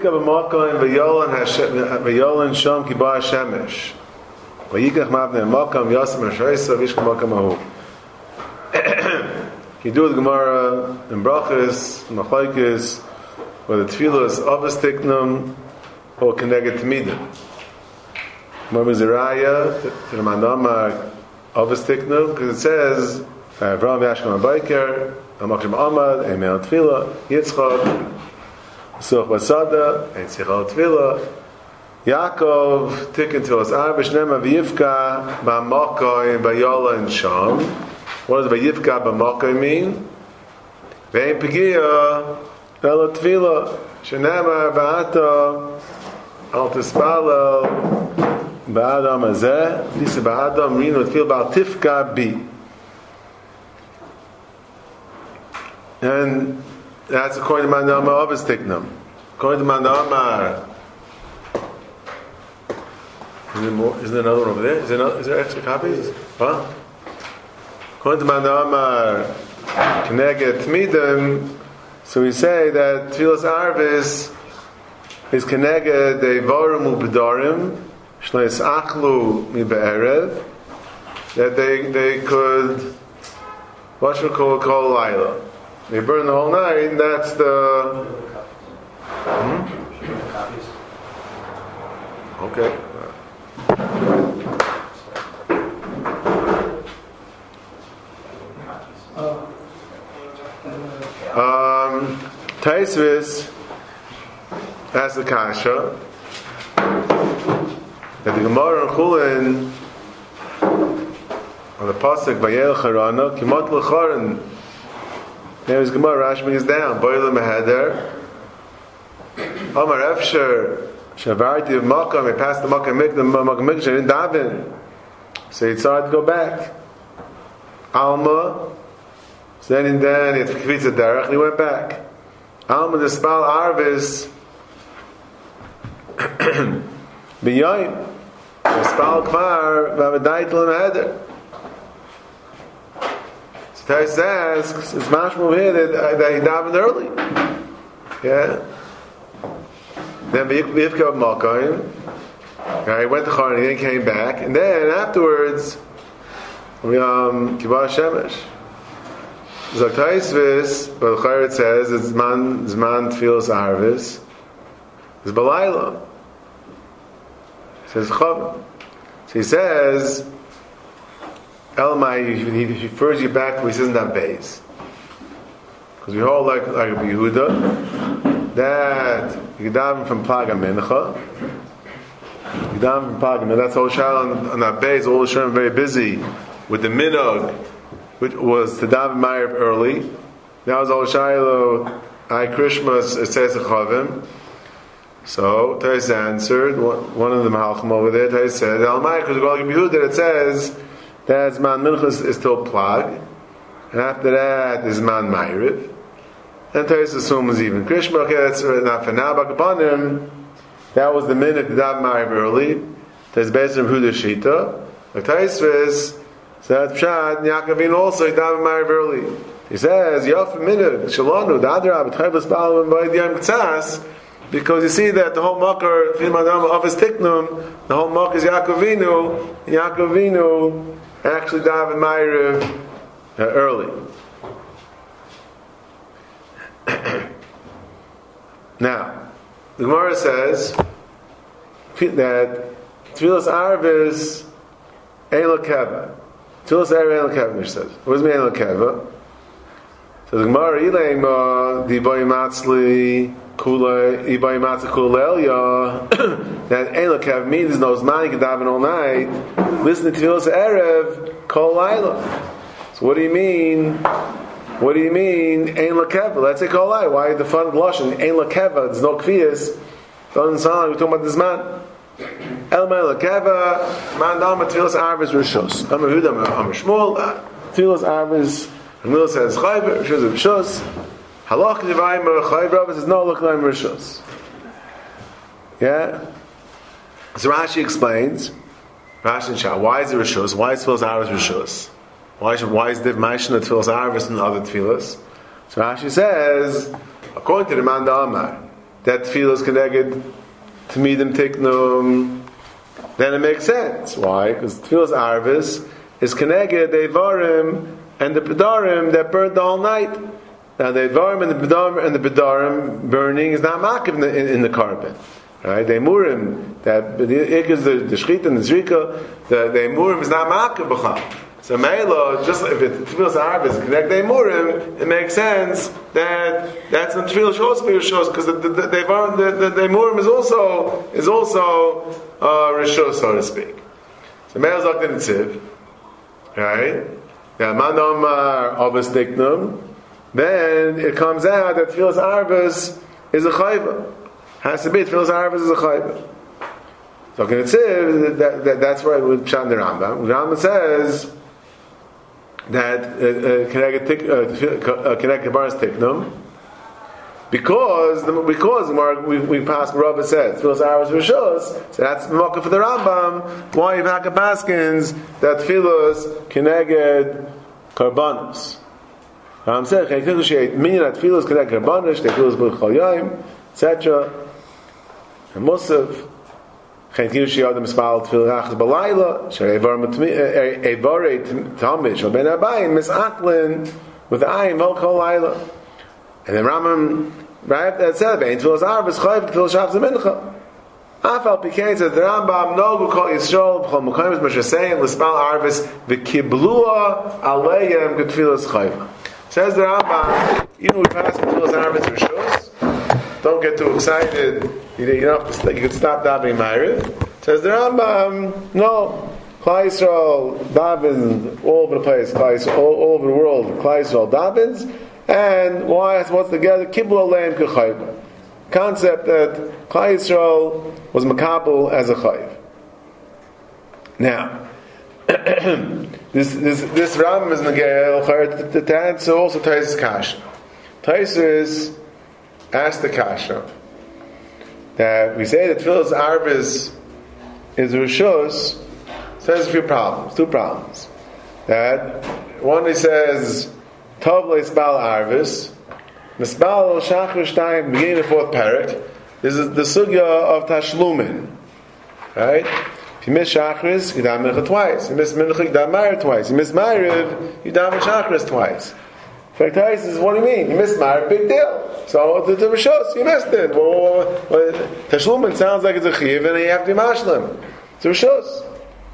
Vayivka b'makom v'yolan sham ki ba hashemesh. Vayikach mavnei makom yasem ha'shoysa v'yishka makom ahu. You do the Gemara in Brachas, Machlokes, where the tefillah is avos tiknum or keneged tmidim. Gemara Mizraya to the mandamar avos tiknum, because it says Avraham Yashkam Abayker, Amakrim Amad, Emel Tefillah, Yitzchak, Such Basada, Ein Sichal Tefillah, Yaakov, Tikkun Tefillas Arba, Shnema V'yivka, Ba'makoy, Ba'yola and Sham. What does V'yivka B'makoy mean? Ve'en Pegiya, Elo Tefillah, Shnema Ba'ata, Al Tispalel, Ba'adam Azeh, Lisa Ba'adam, Rino Tefillah, Ba'al Tifka Bi. And that's according to Mandama of his Tiknum. According to Mandama, isn't there another one over there? Is there extra copies? Huh? According to Mandama, Keneged Tmidim, so we say that Tfilas Arvis is Keneged Devarim U'Bedarim, Shleis Achlu Mi Be'erev, that they could, what should we call Laila? They burn the whole night, and that's the... Okay. Taisvis asks the Kasha that the Gemara in Chulin on the pasuk Vayel Charana Kimot L'Charan. There's Gemara, Rashmi is down. Boiler Meheder. Amar Efsher. Shavarti of Makam. He passed the Makam Mikdash. He didn't daven. So he decided to go back. Alma. So then he had Kvitza Derech and he went back. Alma the Spal Arvis. B'yoyim. The Spal Kvar. Vavadaitel Meheder. Tais says it's mashmul here that he davened early. Yeah. Then V'yivka b'makom. He went to Charan, he then came back, and then afterwards, Kibbutz Shemesh. So Taisvis, but the it says it's Zman Tfilas Arvis. It's Balayla. It says Chav. So he says. Elamai, he refers you back to he doesn't have base. Because we hold like Rabbi Yehuda that you daven from Plag Mincha. You daven from Plag Mincha. That's all Shal on that base. All Shem very busy with the minog, which was to daven Ma'ariv early. Now it's all Shiloh. I Krishmas says Chavim. So Tais answered one of the Malchim over there. Tais said Elamai because we hold like Rabbi Yehuda that it says. That Zman Minchas is still Plag, and after that is Zman Ma'ariv. And Tais assumes even Krishma. Okay, that's not for now. But upon him, that was the minute to daven Ma'ariv early. Tais based on Huda Shita. Like Taisvis, so that's Pshat. Yaakov also daven Ma'ariv early. He says Yof minute Shalonu Dadra B'Tchayvus Baal and Vayidiyam K'tzas. Because you see that the whole Makar of his Tiknum, the whole Makar is Yaakov Avinu actually daven Ma'ariv early. Now, the Gemara says that Tfilas Arvis Ein L'Keva. Tfilas Arvis Ein L'Keva, Mish says. What does it mean Ein L'Keva? So the Gemara Ileima Diboy Matzli Kula Iboy Matzli Kula Elya that Ein L'Keva means there's no Zman you can daven all night. Listen to Tfilas Erev Kol Laila. So what do you mean? What do you mean? Ein L'Keva. Let's say Kol Laila. Why the fun blushing? Ein L'Keva. There's no Kvias. Doesn't sound like we're talking about this man. El Mein L'Keva. Man Dama Tfilas Arvis Rishos. Amar Huda Amar Shmuel. Tfilas Arvis. Amil says Chayv Rishos Rishos. Halach Divayim Chayv Rabbis says no look like Rishos. Yeah. So Rashi explains. Rashi and Shah. Why is it Rishos? Why is Tfilas Arvis Rishos? Why is the Maishna Tfilas Arvis and other Tfilas? So Rashi says, according to the Man Da'amar, that tefillah is connected to midim tiknum, then it makes sense. Why? Because tefillah's arvis is connected the Eivarim and the Pedarim that burned all night. Now the Eivarim and the Pedarim burning is not makiv in the carbon. Right? The Emurim, that the Shechita and the Zrika, the Emurim is not makiv b'chal. So Meila, just if it's tefillah's arvis connect the Emurim, it makes sense that that's not tefillah shos b'rishos, because the Emurim is also rishos, so to speak. So Meila zok the Netziv. Right? Then it comes out that tefillah's arvis is a chayva. Has to be tefillah's arvis is a chayva. So can it say that's why with Pshat the Rambam. The Rambam says that connect Baras Tiknum because we passed Rabbi says tefillah's arvis rishos, so that's the mocker for the Rambam. Why you have Paskins that tefillah's keneged karbanos. Rambam said meaning that tefillah's keneged karbanos, tefillah's b'chol yom, etc. And Musaf. Chen Kirushi Adam Spal Tefillah Achas Balayla Eivarei Talmid Shal Ben Abayim Misaklin with the Ayim Vol Kol Layla. And then Rambam right that said Bein Tefillah's Arvis Chayv Tefillah Shaf Zemincha. Afal Pikein says the Rambam Nogu Kol Yisrael B'chol Mekayim Moshe Seim L'Spal Arvis V'Kiblua Aleim G'Tefillah's Chayv. Says the Rambam, even we pass Tefillah's Arvis Rishos, don't get too excited. You can stop davening Ma'ariv. Says the Rambam, no. Klal Yisrael davens all over the place. All over the world. Klal Yisrael davens, and what's together? Kibbul aleim k'chayv. Concept that Klal Yisrael was makabel as a chayv. Now, this Rambam is negay to answer also Taisus kasha. Taisus asked the kasha that we say that tefillah's arvis is rishos, says a few problems, two problems. That one he says tov le'isbal arvis, misbal shachar shtayim, beginning of the fourth parak. This is the sugya of tashlumin, right? If you miss shachris, you daven mincha twice. You miss mincha, you daven ma'ariv twice. You miss ma'ariv, you daven shachris twice. In fact, is what do you mean? You missed ma'ariv, big deal. So the rishos, you missed it. Tashlumin sounds like it's a chiv, and you have to be mashlim. It's a rishos.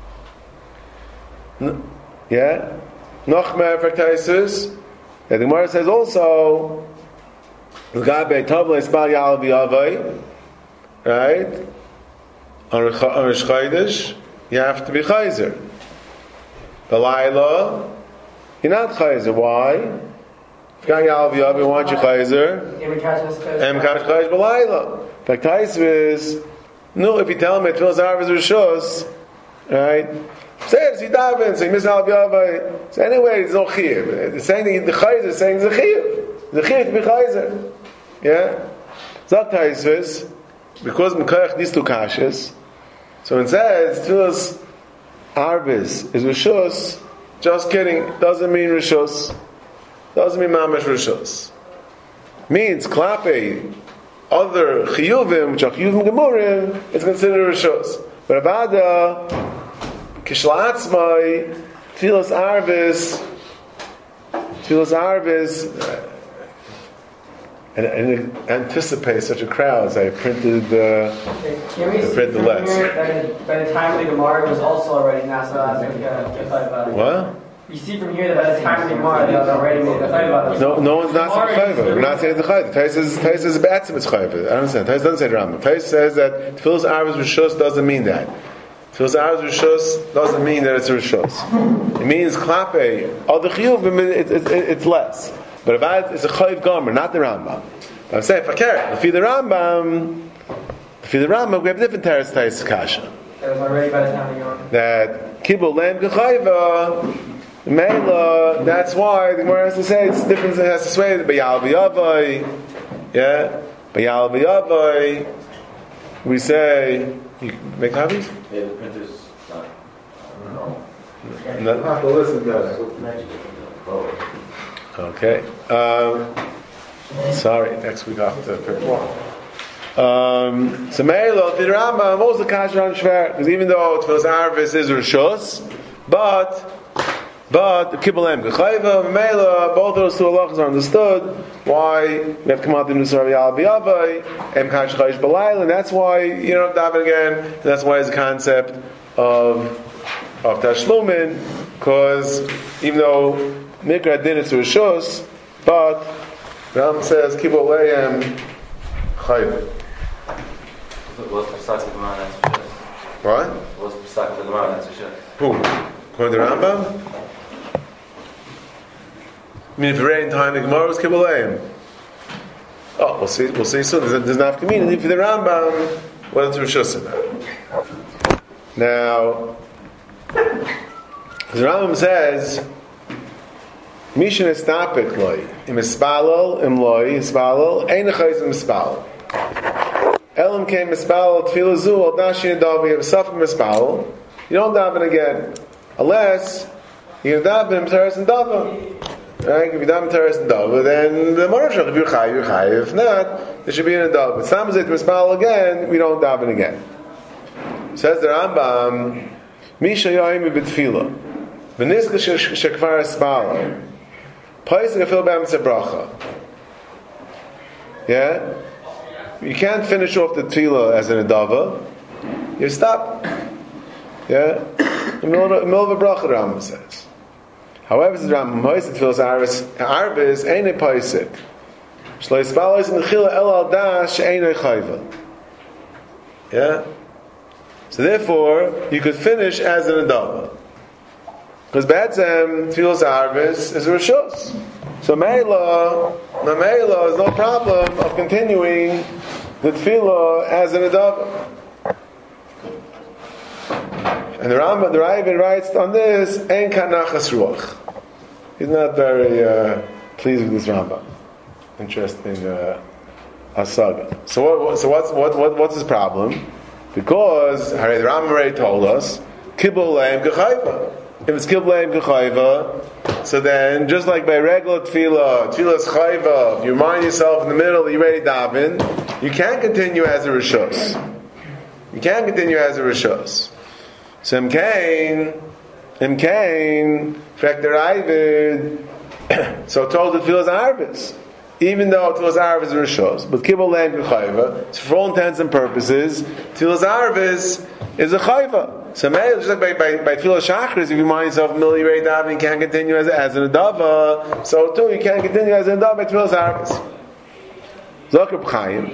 Yeah. Nochmer for Taisus. The Gemara says also, l'gabe tavle isbal yal v'yavai, right? On Rosh Chodesh, you have to be chayzer. B'layla, you're not chayzer. Why? If you can't get out, why aren't you chayzer? Em kash chayish b'layla. In fact, Taisus, no, if you tell me tefillah's arvis rishos, right? Says he davens, so he misses al b'yavai. So anyway, it's no chiyuv. It's saying the chayzer is saying it's a chiyuv. The chiyuv to be chayzer. Yeah. Zak Taisus, because mekayach these two kashas. So it says tefillah's arvis is rishos. Just kidding. Doesn't mean rishos. Doesn't mean mamash rishos. Means klape other chiyuvim, which are chiyuvim gemurim, it's considered rishos. But avada kishlatzmai tefillas arvis, and anticipate such a crowd. So I printed the less. By the time the Gemara was also already nasa as what? You see from here that by the time of the Gemara, they already made the chayva. No one's not saying chayva. We're not saying the chayva. Tais says be'etzim it's chayva. I don't understand. Tais doesn't say the Rambam. Tais says that tefillah's arvis rishos doesn't mean that. Tefillah's arvis rishos doesn't mean that it's a rishos. It means klape. All the chiyuv, it's less. But about it's a chayv gomer, not the Rambam. But I'm saying fakir. If the Rambam, we have different teres tais kasha. That was already by the time of the Gemara. That kibbul leim k'chayva. Meila, that's why the Gemara has to say it's different. It has to say Bayal v'yavai, yeah. Bayal v'yavai. We say you make copies. Yeah, the printer's not. No. Have to listen to that. Okay. Sorry. Next week I'll have to pick one. So Meilo, the Rambam, most of the Kasha on Shver, because even though Tfilas Arvis is Rishos, but Kibbalem Gechayva, Meilo, both those two halachas are understood. Why we have to come out the Nusar Yal B'Yavai, Em Kash Chayish B'Layla, and that's why you don't have to daven again. And that's why it's a concept of Tashlumin, because even though Mikra did it to Rishos, but Rambam says Kibbalem Chayva. What's precisely the man that's for What? What's precisely the man that's for Who? According to Rambam? I mean, if you're in time, the Gemara was Kibbuleim. Oh, we'll see soon. There's not community for the Rambam. What is Rishus about? Now, the Rambam says, Mishin estapik loy, im espalol, im loy, espalol, ein echayz im espalol. Elam came mispal tefillah zu al dashi and davi have suffered mispal. You don't daven again, unless you daven teres and dava. Right? If you daven teres and dava, then the morav shach if you're chayiv. If not, there should be in a dava. Samazit mispal again, we don't daven again. Says the Rambam, Misha yoyim b'tefillah, v'nizka shekvar espal, paisik afil b'am sebracha. Yeah. You can't finish off the tefillah as an adava. You stop. Yeah? In the middle of a bracha, the Rambam says. However, the Rambam says the tefillah's arvis ain't a paisik. Shlo yispalos in the chila el al dash ain't a chayva. Yeah? So therefore, you could finish as an adava. Because B'etzem, tefillah's arvis is a rishos. So Meila is no problem of continuing the tefillah as an adava. And the Ravid writes on this, Ein kanachas ruach. He's not very pleased with this Rambam. Interesting asaga. So what's his problem? Because the Rambam already told us, Kibbul leim gechayva. If it's Kibleim Gechayva, so then, just like by regular tefillah's chayva, if you remind yourself in the middle that you're ready to daven, you can't continue as a rishos. So Imkain, Fekter Ivid, so told the tefillah's arvis. Even though tefillah's arvis is rishos, but Kibleim Gechayva, so for all intents and purposes, tefillah's arvis is a chayva. So just like by tefillah shachris, if you remind yourself milli rei daven, you can't continue as an adava. So too, you can't continue as an adava by tefillah shachris. Zakir B'chaim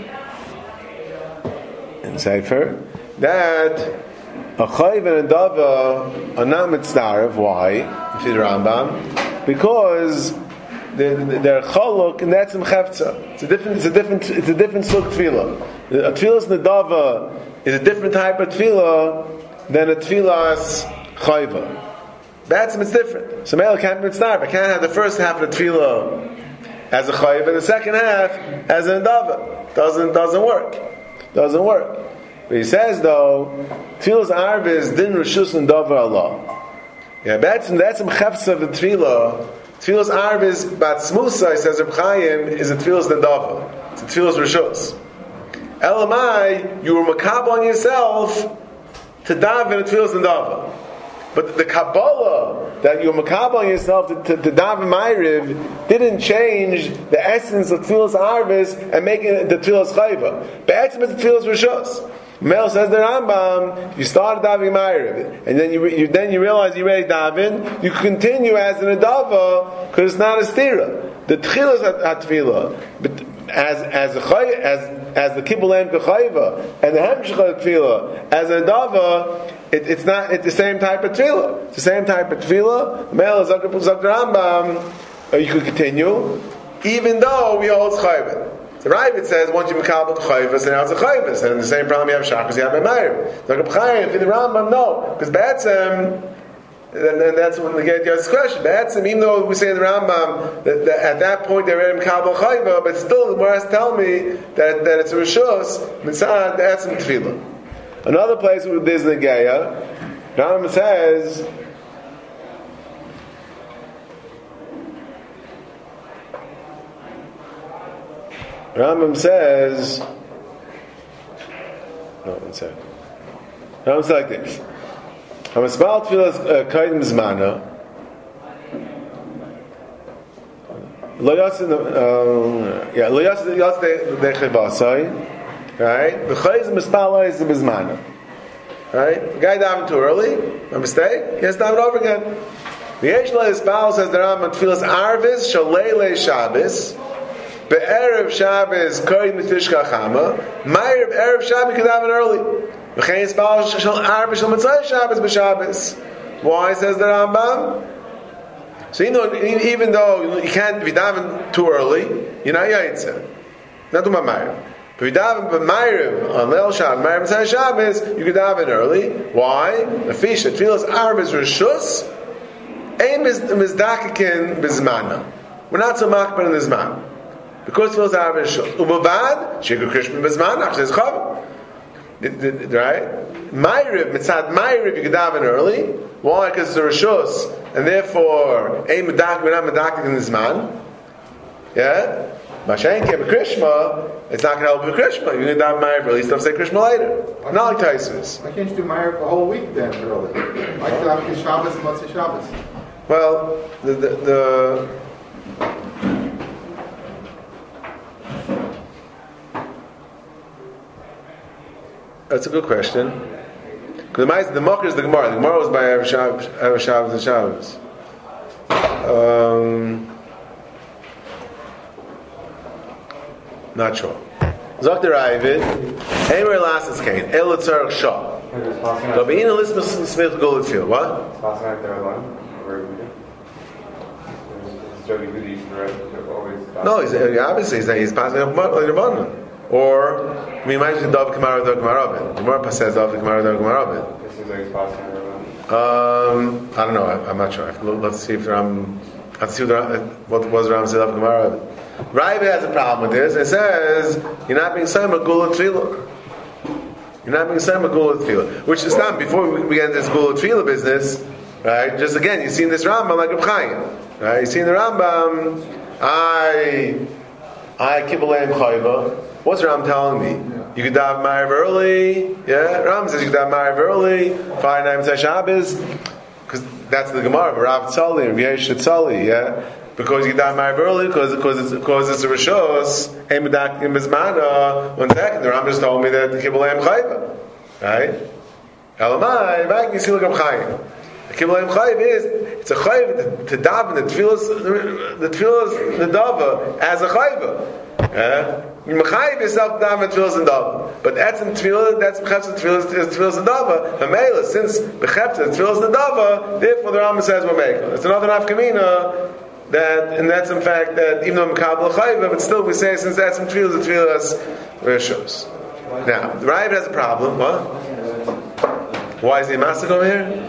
in Sefer that a chayv and adava are not mitzvah. Why? If you Rambam, because they're chaluk and that's mchefza. It's a different sort of tefillah. A tefillah's nadava is a different type of tefillah than a tefillah's chayva. That's it's different. So Meila can't be mitzvah. I can't have the first half of the tefillah as a chayva and the second half as an adava. Doesn't work. But he says though, tefillah's arvis din rishus and davar Allah. Yeah, that's mchefza of the tefillah. Tefillah's arvis bat smusa, says Reb Chaim, is a tefillah's nadava. It's a tefillah's rishus. Elamai, you were makab on yourself to daven tefillah's nadava. But the Kabbalah that you're makab on yourself to daven ma'ariv didn't change the essence of tefillah's arvis and making it the tefillah's chayva. But it's the tefillah's rishus. Mel says the Rambam, you started davening ma'ariv, and then you realize you're ready to daven, you continue as an adava because it's not a stira. The tchilas at tefillah, but as the kibbulem kachayva and the hemshech tefillah as an adava, it's the same type of tefillah. It's the same type of tefillah. Mel Zakir Rambam, you could continue, even though we hold chayva. The Ravid says once you makabel to chayvus, and now it's a chayvus, and in the same problem you have shachas, you have a meir. Like a b'chayim, in the Rambam, no, because b'etzem, and that's when we get to this question. B'etzem, even though we say in the Rambam that at that point they're ready makabel chayva, but still the Gemara tell me that it's a rishus mitzad b'etzem tefillah. Another place where there's the Geya, Rambam says. Rambam says No, one second. Now it's like this. I'm a small tefillas kaidim zmana. Lo yasin de chivasai. Right? The chayz mispala is the bizmana. Right? The guy davened too early. A mistake. He has to daven over again. The Yeshla Isbal says the Rambam tefillas arvis shalei Shabbos. Be'erev Shabbos kaidim tishka chama. Ma'erev erev Shabbos can daven early. V'chein Isbal shal arvis shal mitzvah Shabbos b'Shabbos. Why says the Rambam? So even though you can't be daven too early, you're not yaitza. Not to my Ma'erev. But if you daven b'Ma'erev on Leil Shabbos, Ma'erev mitzvah Shabbos, you can daven early. Why? The fish that tefillas arvis rishus. Aim is mizdakikin bizmana. We're not so makbar in the zman. Because tefillas arvis rishus. Ubavad, shikur krishma bizmana, says chav. Right? Ma'erev, mitzad Ma'erev, you can daven early. Why? Because it's a rishus. And therefore, aim medak, we're not medakikin in the zman. Yeah? Mashenke b'Krishma, it's not going to help with Krishma. You're going to daven Ma'erev early, stuff say Krishma later. Not like Taisvis. Why can't you do Ma'erev the whole week then early? Why can't you have Shabbos and Motzei Shabbos? Well, that's a good question. Because the Mocker is the Gemara. The Gemara was by Erev Shabbos and Shabbos. Not sure. Dr. Ravid, anywhere last is Cain. El Tzarech Shah. Rabbeinu Lisbeth Smith Golden Field. What? Passing out there alone. No, obviously he's passing up Rabbanon. Or we might say Dav Kamara Dav Kamarabin. The Gemara says Dav Kamara Dav Kamarabin. It seems like he's passing out I don't know. I'm not sure. Let's see if Ram. Let's see what was Ram said Dav Kamarabin. Rav has a problem with this. It says you're not being saying Magula Tefillah. You're not being saying Magula Tefillah, which is not before we get into this Magula Tefillah business, right? Just again, you see in this Rambam like Reb Chaim, right? You see in the Rambam, I Kibbaleim Chayva. What's Ram telling me? You could daven Ma'ariv early. Yeah, Ram says you could daven Ma'ariv early. 5 nights Shabbos, because that's the Gemara. Rav Tzali, Rav Yesh Tzali, yeah. Because you daven Ma'ariv early, because it's a rishos. Hey, medak in bizmana. 1 second, the Ram just told me that Kibbaleim Chayva, right? Elamai, back you see like Reb Chaim. The Kibbaleim Chayv is it's a chayv to daven the tefillas nedava as a chayva. You mechayiv yourself daven tefillas nedava, but that's in tefillah. That's becheftzah tefillas nedava. Hamela, since becheftzah tefillas nedava, therefore the Rambam says we're making. It's another nafkamina that, and that's in fact that even though mekabel chayva, but still we say since that's in tefillas rishos. Now the Rav has a problem. What? Why is he a master over here?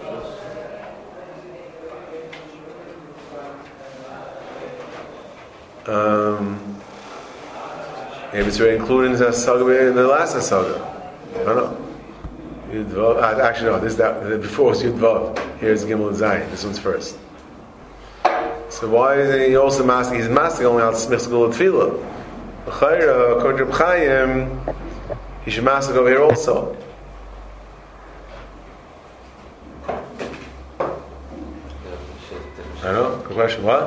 Maybe it's already included in the saga in the last saga. I don't know. Yudvav. Actually, no. This before was Yudvav. Here's Gimel and Zayin. This one's first. So why is he also masking? He's masking only al Smichs Gul Tefillah. L'chayra, according to Reb Chaim, he should mask over here also. I don't know. Good question. What?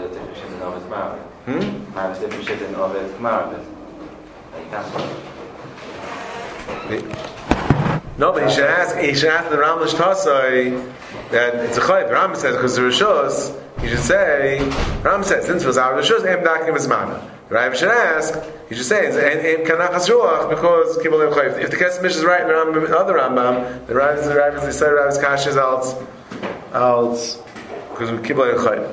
No, but he should ask the Ramlish Tasai that it's a chayv. Ram says because the Rishos, he should say, Ram says since it was our Rishos, Em Dakim is Mana. The Rav should ask, he should say, Em Kanachas Ruach because Kibbaleim Chayv. If the Kesemish is right in the other Rambam, the Rav is Kash is out because we Kibbaleim Chayv.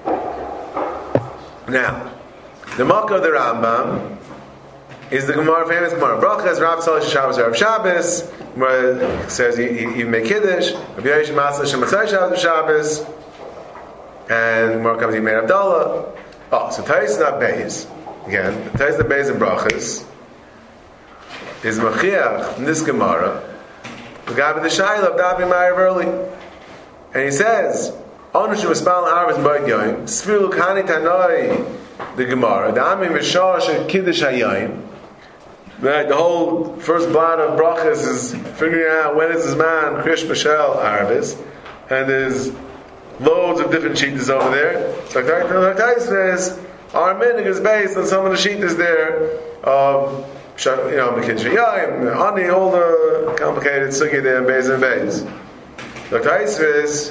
Now, the Makkah of the Rambam is the Gemara, famous Gemara. Brachas, Rav Tzali Shabbos, Rav Shabbos. Gemara says you make Kiddush. Rav Yesh Masla Shematzai Shabbos, and Gemara comes, he made Abdallah. Oh, so Tais not Beis. Again, Tais not Beis and Brachas is Machiach in this Gemara. The guy with the Shaila of Davi Ma'ariv early. And he says, Onushu Mispal Arvis Ba'id Yoim, Sfiru Kani Tanoi, the Gemara, the Ami Mishar Shel Kiddush HaYoim, Right, the whole first blot of brachas is figuring out when is Zman, Krish, Mishel, Arvis, and there's loads of different shittas over there. So like says, our minig is based on some of the shittas there of Mekin Shayayim, Ani, all the complicated sugi there in Beis and Beis. Like says,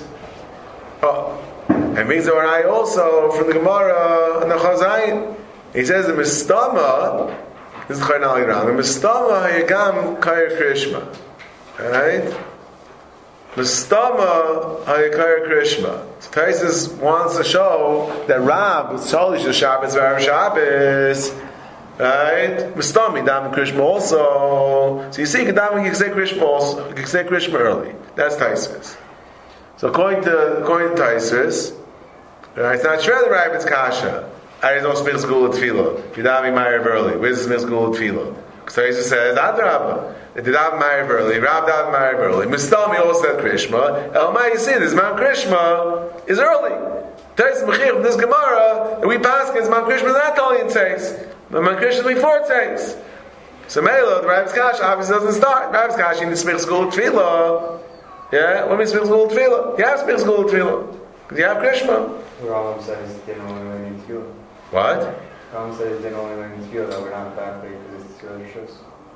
it means that I also from the Gemara and the Chazayin. He says the Mistama. This is the Chaynal Yiram. The Mistama Hayagam Kair Krishma. Right? Mistama Hayakar Krishma. So Taisus wants to show that Rab was Shalish the Shabbos, Varam Shabbos. Right? Mistami, Dam Krishma also. So you see, Kedam, you can say Krishma also. You can say Krishma early. That's Taisus. So according to Taisus, right, it's not sure the Rabbit's Kasha. There's no Smichas Gula Tefillah. Yudavi Ma'ariv early. Where's the Smichas Gula Tefillah? Because Taisus says, Adrabah. Yudavi Ma'ariv early. Rab Davi Ma'ariv early. Mistami also said Krishma. Elmai, you see, this Mount Krishma is early. Taisus Mechir from this Gemara, and we pass against Mount Krishma is not only in Tzeis. But Mount Krishma is before Tzeis. So Mela, the Rabbit's Kasha obviously doesn't start. Rabbit's Kasha in the Smichas Gula Tefillah. Yeah? What means Smichas Gula Tefillah? You have Smichas Gula Tefillah. Because you have Krishma. Rambam says they don't only learn in Tefillah. What? Rambam says they don't only learn in Tefillah, that we're not back because it's Tefillah Shus.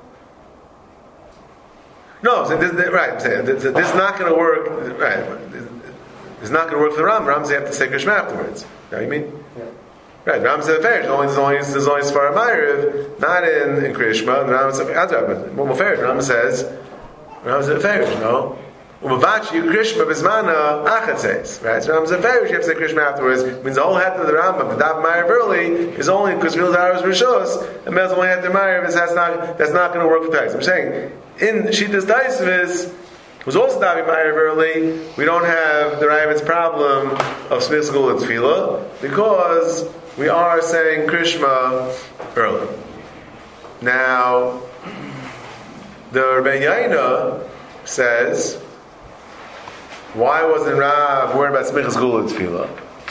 No, so this, right. This is not going to work. Right. It's not going to work for the Ram. Ram says you have to say Krishma afterwards. You know what I mean? Yeah. Right. Ram says Farish. There's only Sfar Ma'ariv, not in Krishma. And Ram says Adrab. More Farish. Ram says Farish. No. Umavachi Krishma Bismana Achatzes. Right? So Ram says Farish. You have to say Krishma afterwards. It means the whole head of the Rambam, the Dav Ma'ariv early, is only because Vil Daras Rishos, and Mel's only head of Ma'ariv. That's not going to work for Tais. I'm saying in Shitas Taisvis, who's also Davi Ma'ariv early, we don't have the Rabbit's problem of Smichas Gula Tefillah because we are saying Krishma early. Now, the Rebbein Yaina says, why wasn't Rav worried about Smichas Gula Tefillah?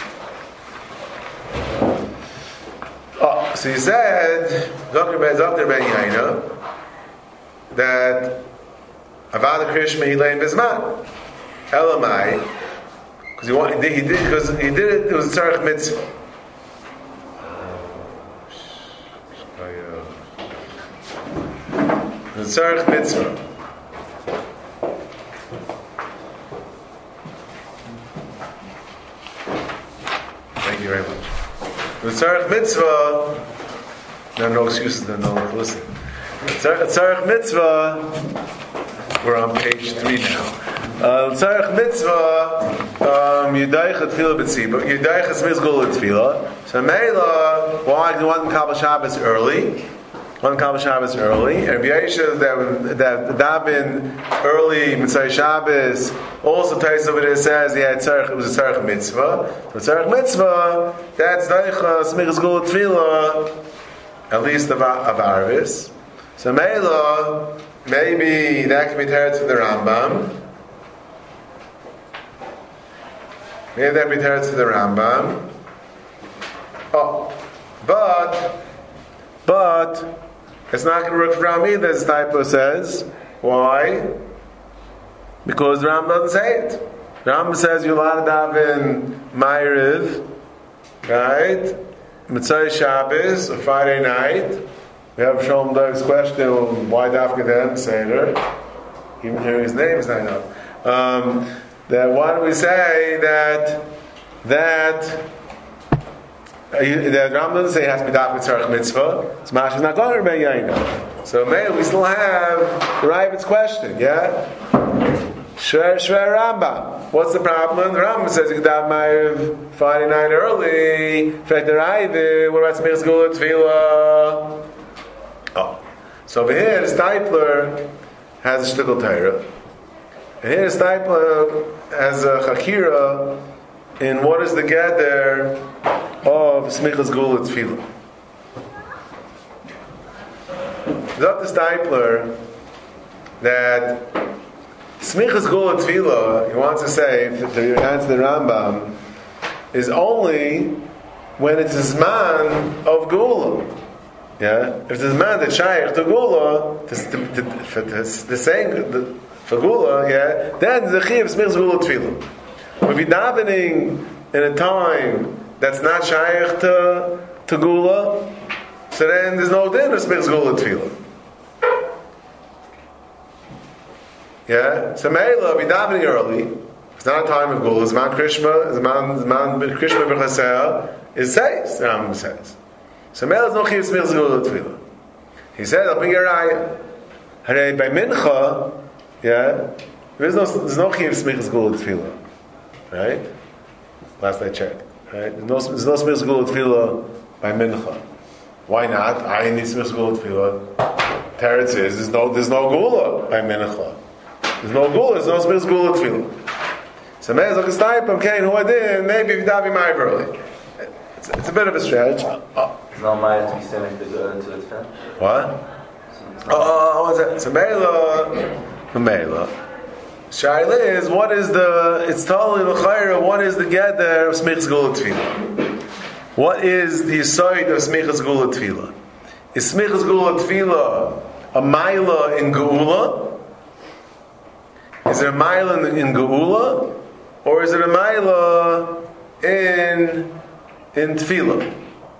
So he said, Dr. Rebbein Yaina, that Avada Krishma he lay in Bisman. Elamai, because he did it. It was a tzarech mitzvah. It was a tzarech mitzvah. Thank you very much. It was a tzarech mitzvah. No excuses. No listen. Tzarech mitzvah. We're on page 3 now. Tzarech mitzvah. Yudaycha tefillah b'tzibur. Yudaycha Smichas Gula tefillah. So Meila, why do you want Kabbalah Shabbos early? One Kabbalah Shabbos early. And Rabbi Yisha that Dabin early Mitzvah Shabbos. Also Tais over there says it was a tzarech mitzvah. So tzarech mitzvah. That's Daycha Smichas Gula tefillah. At least of Arvis. So Meila, maybe that can be teretz for the Rambam. Maybe that can be teretz for the Rambam. But it's not going to work for Ram either, as Taipo says. Why? Because the Ram doesn't say it. The Ram says you're allowed to daven Ma'ariv, right? Mitzvah Shabbos, or Friday night. We have Shalom Doug's question, why Dafka then, Seder? Even hearing his name is not enough. That why do we say that Ram doesn't say it has to be Dafka Tzarech Mitzvah? It's Mashiach not going to Rebbein Yaina. So maybe we still have the Rabbit's question, yeah? Shver Rambam. What's the problem? The Rambam says you can daven Ma'ariv Friday night early. What about Smichas Gula Tefillah? So over here, the Steipler has a shtickle Torah. And here, the Steipler has a Chakira in what is the gather of Smichas Gula Tefillah. It's up to Steipler that Smichas Gula Tefillah, he wants to say, to answer the Rambam, is only when it's a Zman of Gula. Yeah, if there's a man that's shaykh to gula, the saying for gula, yeah, then the chiv smichas gula tefillah. If you're davening in a time that's not shaykh to gula, so then there's no din of smichas gula tefillah. Yeah, so meila, if you're davening early, it's not a time of gula. Zman Krishma, Zman Krishma b'chasea is says. The Rambam says. So meila is no chiv smichas gula tefillah. He said, "I'll bring a raya." Hare by mincha, yeah, there's no chiv smichas gula tefillah, right? Last I checked, right? There's no smichas gula tefillah by mincha. Why not? I need smichas gula tefillah. Teretz is there's no gula by mincha. There's no gula. There's no smichas gula tefillah. So meila is like a stipend. Okay, who I did? Maybe if davi ma'ariv early. It's a bit of a stretch. It's not mine to be sending to its friend. What? What's that? So meila. Shaila is what is the? It's totally l'chayra. What is the gather of smichas gula tefillah? What is the side of smichas gula tefillah? Is smichas gula tefillah a maila in geula? Is it a maila in geula, or is it a maila in tefillah?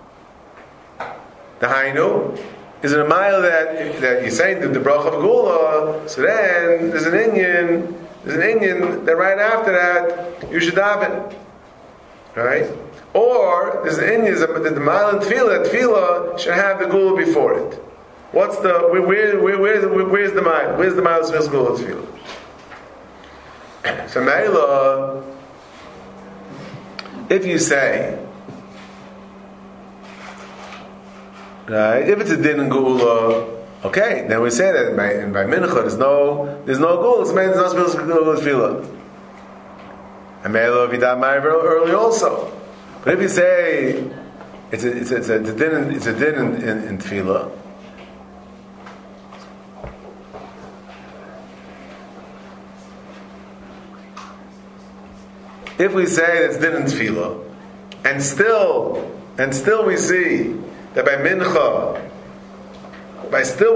The hainu, is it a mile that you're saying that the bracha of gula? So then there's an inyan that right after that you should daven, right? Or there's an inyan that the mile in tefillah should have the gula before it. What's the where's the mile? Where's the mile of gula tefillah? So meila, if you say. Right? If it's a din in gula, okay, then we say that by mincha there's no gula. So maybe there's no gula tefillah. And meila if you die early also. But if you say it's a din in tefillah, if we say it's din in tefillah, and still we see that by mincha, if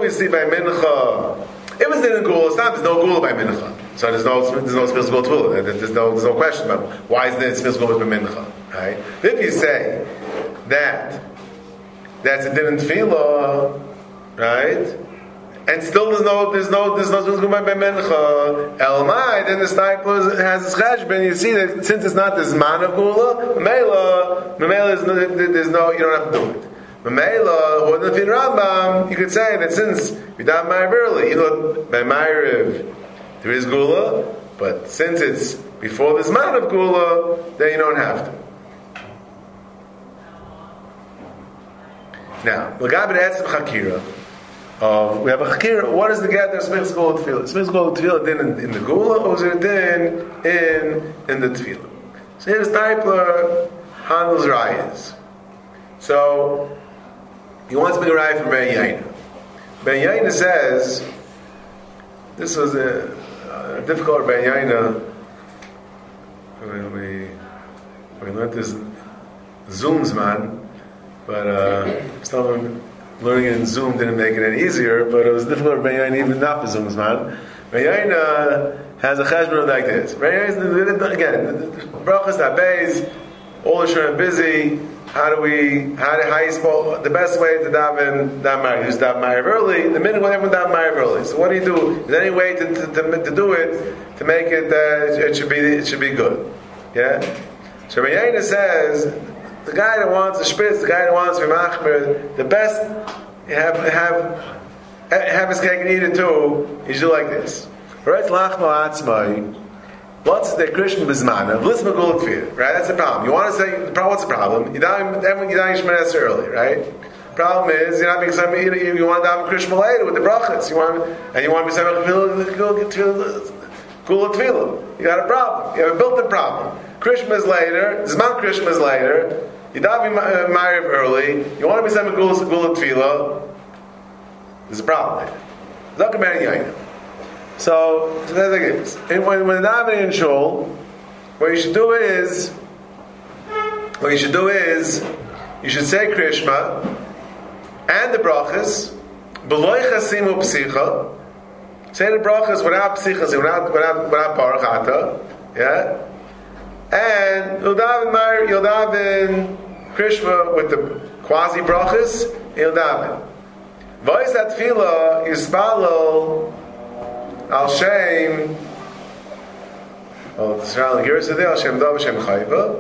it was in gula, it's not, there's no gula by mincha. So there's no smichas gula tefillah. There's no question about why is there smichas gula by mincha, right? If you say that's a din in tefillah, right? And still there's no smichas gula by mincha. Elmai, then the stipler has his cheshbon. You see that since it's not the zman of gula, memela there's no, you don't have to do it. Mamela, or the Fin Rambam, you could say that since we daven ma'ariv early, by ma'ariv there is gula, but since it's before the zman of gula, then you don't have to. Now, l'gabed etzem chakira, we have a chakira. What is the gather of smichas gula tefillah? Smichas gula tefillah din in the gula, or is it din in the tefillah? So here's Teipler handles rayas. So he wants to make a raya from Ben Yaina. Ben Yaina says, this was a difficult Ben Yaina. We learned this Zoom's man, but learning it in Zoom didn't make it any easier, but it was difficult for Ben Yaina even not for Zoom's man. Ben Yaina has a cheshbon like this. Ben Yaina, again, the brachas, the beis, all the shur busy. How you the best way to daven ma'ariv? Just daven ma'ariv early. The minute when everyone daven ma'ariv early. So what do you do? Is there any way to do it to make it it should be good? Yeah. So Rayyana says the guy that wants a spitz, the guy that wants to be machmer, the best have his cake and eat it too. You should do like this. Right? Lachma atzmai. What's the Krishna Bismana? Right? That's the problem. You want to say, what's the problem? Everyone Yishmael Esrei early, right? The problem is, you're not making some, you want to have Krishna later with the brachas. You want to be saying, Gula Tefillah. You got a problem. You have a built-in problem. Krishna is later, Zman Krishna is later, you daven ma'ariv early, you want to be saying Gula Tefillah, there's a problem there. Zakar Yaina. So that's like this. And when davening in shul, what you should do is you should say Krishma, and the brachas, b'loy chasimu psicha. Say the brachas without psicha, without baruch ata, yeah. And you'll daven Krishma with the quasi brachas. You'll daven. Voice that tefillah yispalo al shem. Oh, the surrounding here is the al shem dav shem chayva.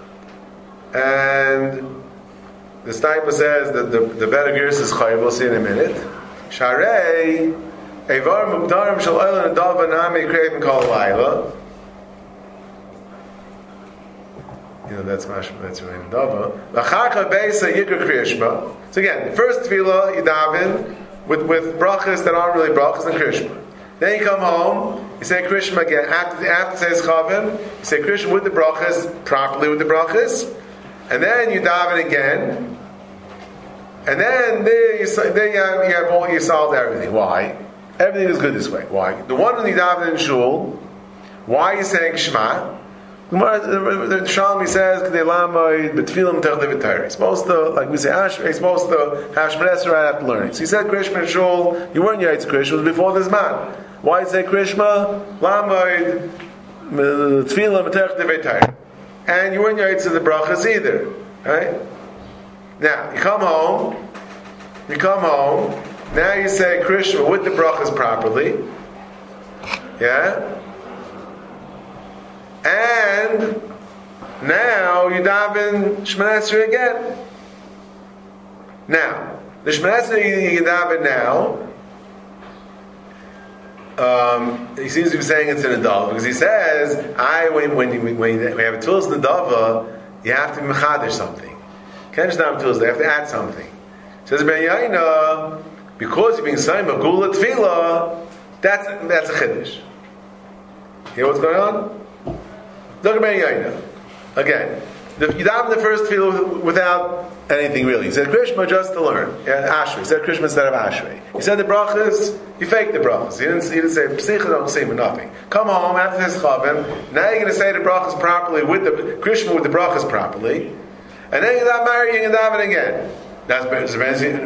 And the Staipa says that the better gears is chayv. We'll see in a minute. Sharei evar mugdarim shel oilan adav anami kreivim kol laila. You know that's really dava. Lacharcha beisa yikra kriyashma. So again, the first tefillah you daven with brachas that aren't really brachas and kriyashma. Then you come home, you say kriyashma again. After says chavim, you say kriyashma with the brachas properly with the brachas. And then you daven again, and then you solved everything. Why? Everything is good this way. Why? The one in the daven in shul, why are you saying Shema? The Shalmi says, it's supposed to, like we say, Ashrei, it's supposed to have Shemar Esrei right after learning. So you said Krishma in shul, you weren't Yaitz Krishma, it was before this man. Why you say Krishma? Lamoid, Tefillah, Matech Devei Torah. And you weren't Yaitz to the brachas either. Right? Now, you come home, now you say Krishma with the brachas properly. Yeah? And now you daven Shemana Esrei again. Now, the Shemana Esrei you daven now, he seems to be saying it's in a dava because he says, when you have a tefillah in the dava, you have to mechadish something. You can't just have tefillah; you have to add something. He says Ben Yaina, because you're being saying Magula tefillah, that's a chiddush. Hear what's going on? Look at Ben Yaina. Again, you daven the first tefillah without anything really. He said Krishma just to learn. Ashrei. He said Krishma instead of Ashrei. He said the brachas, you faked the brachas. He didn't say Psicha, don't say nothing. Come home after this chavim, now you're going to say the brachas properly, with the Krishma with the brachas properly, and then you're not married, you can daven again. That's mashma.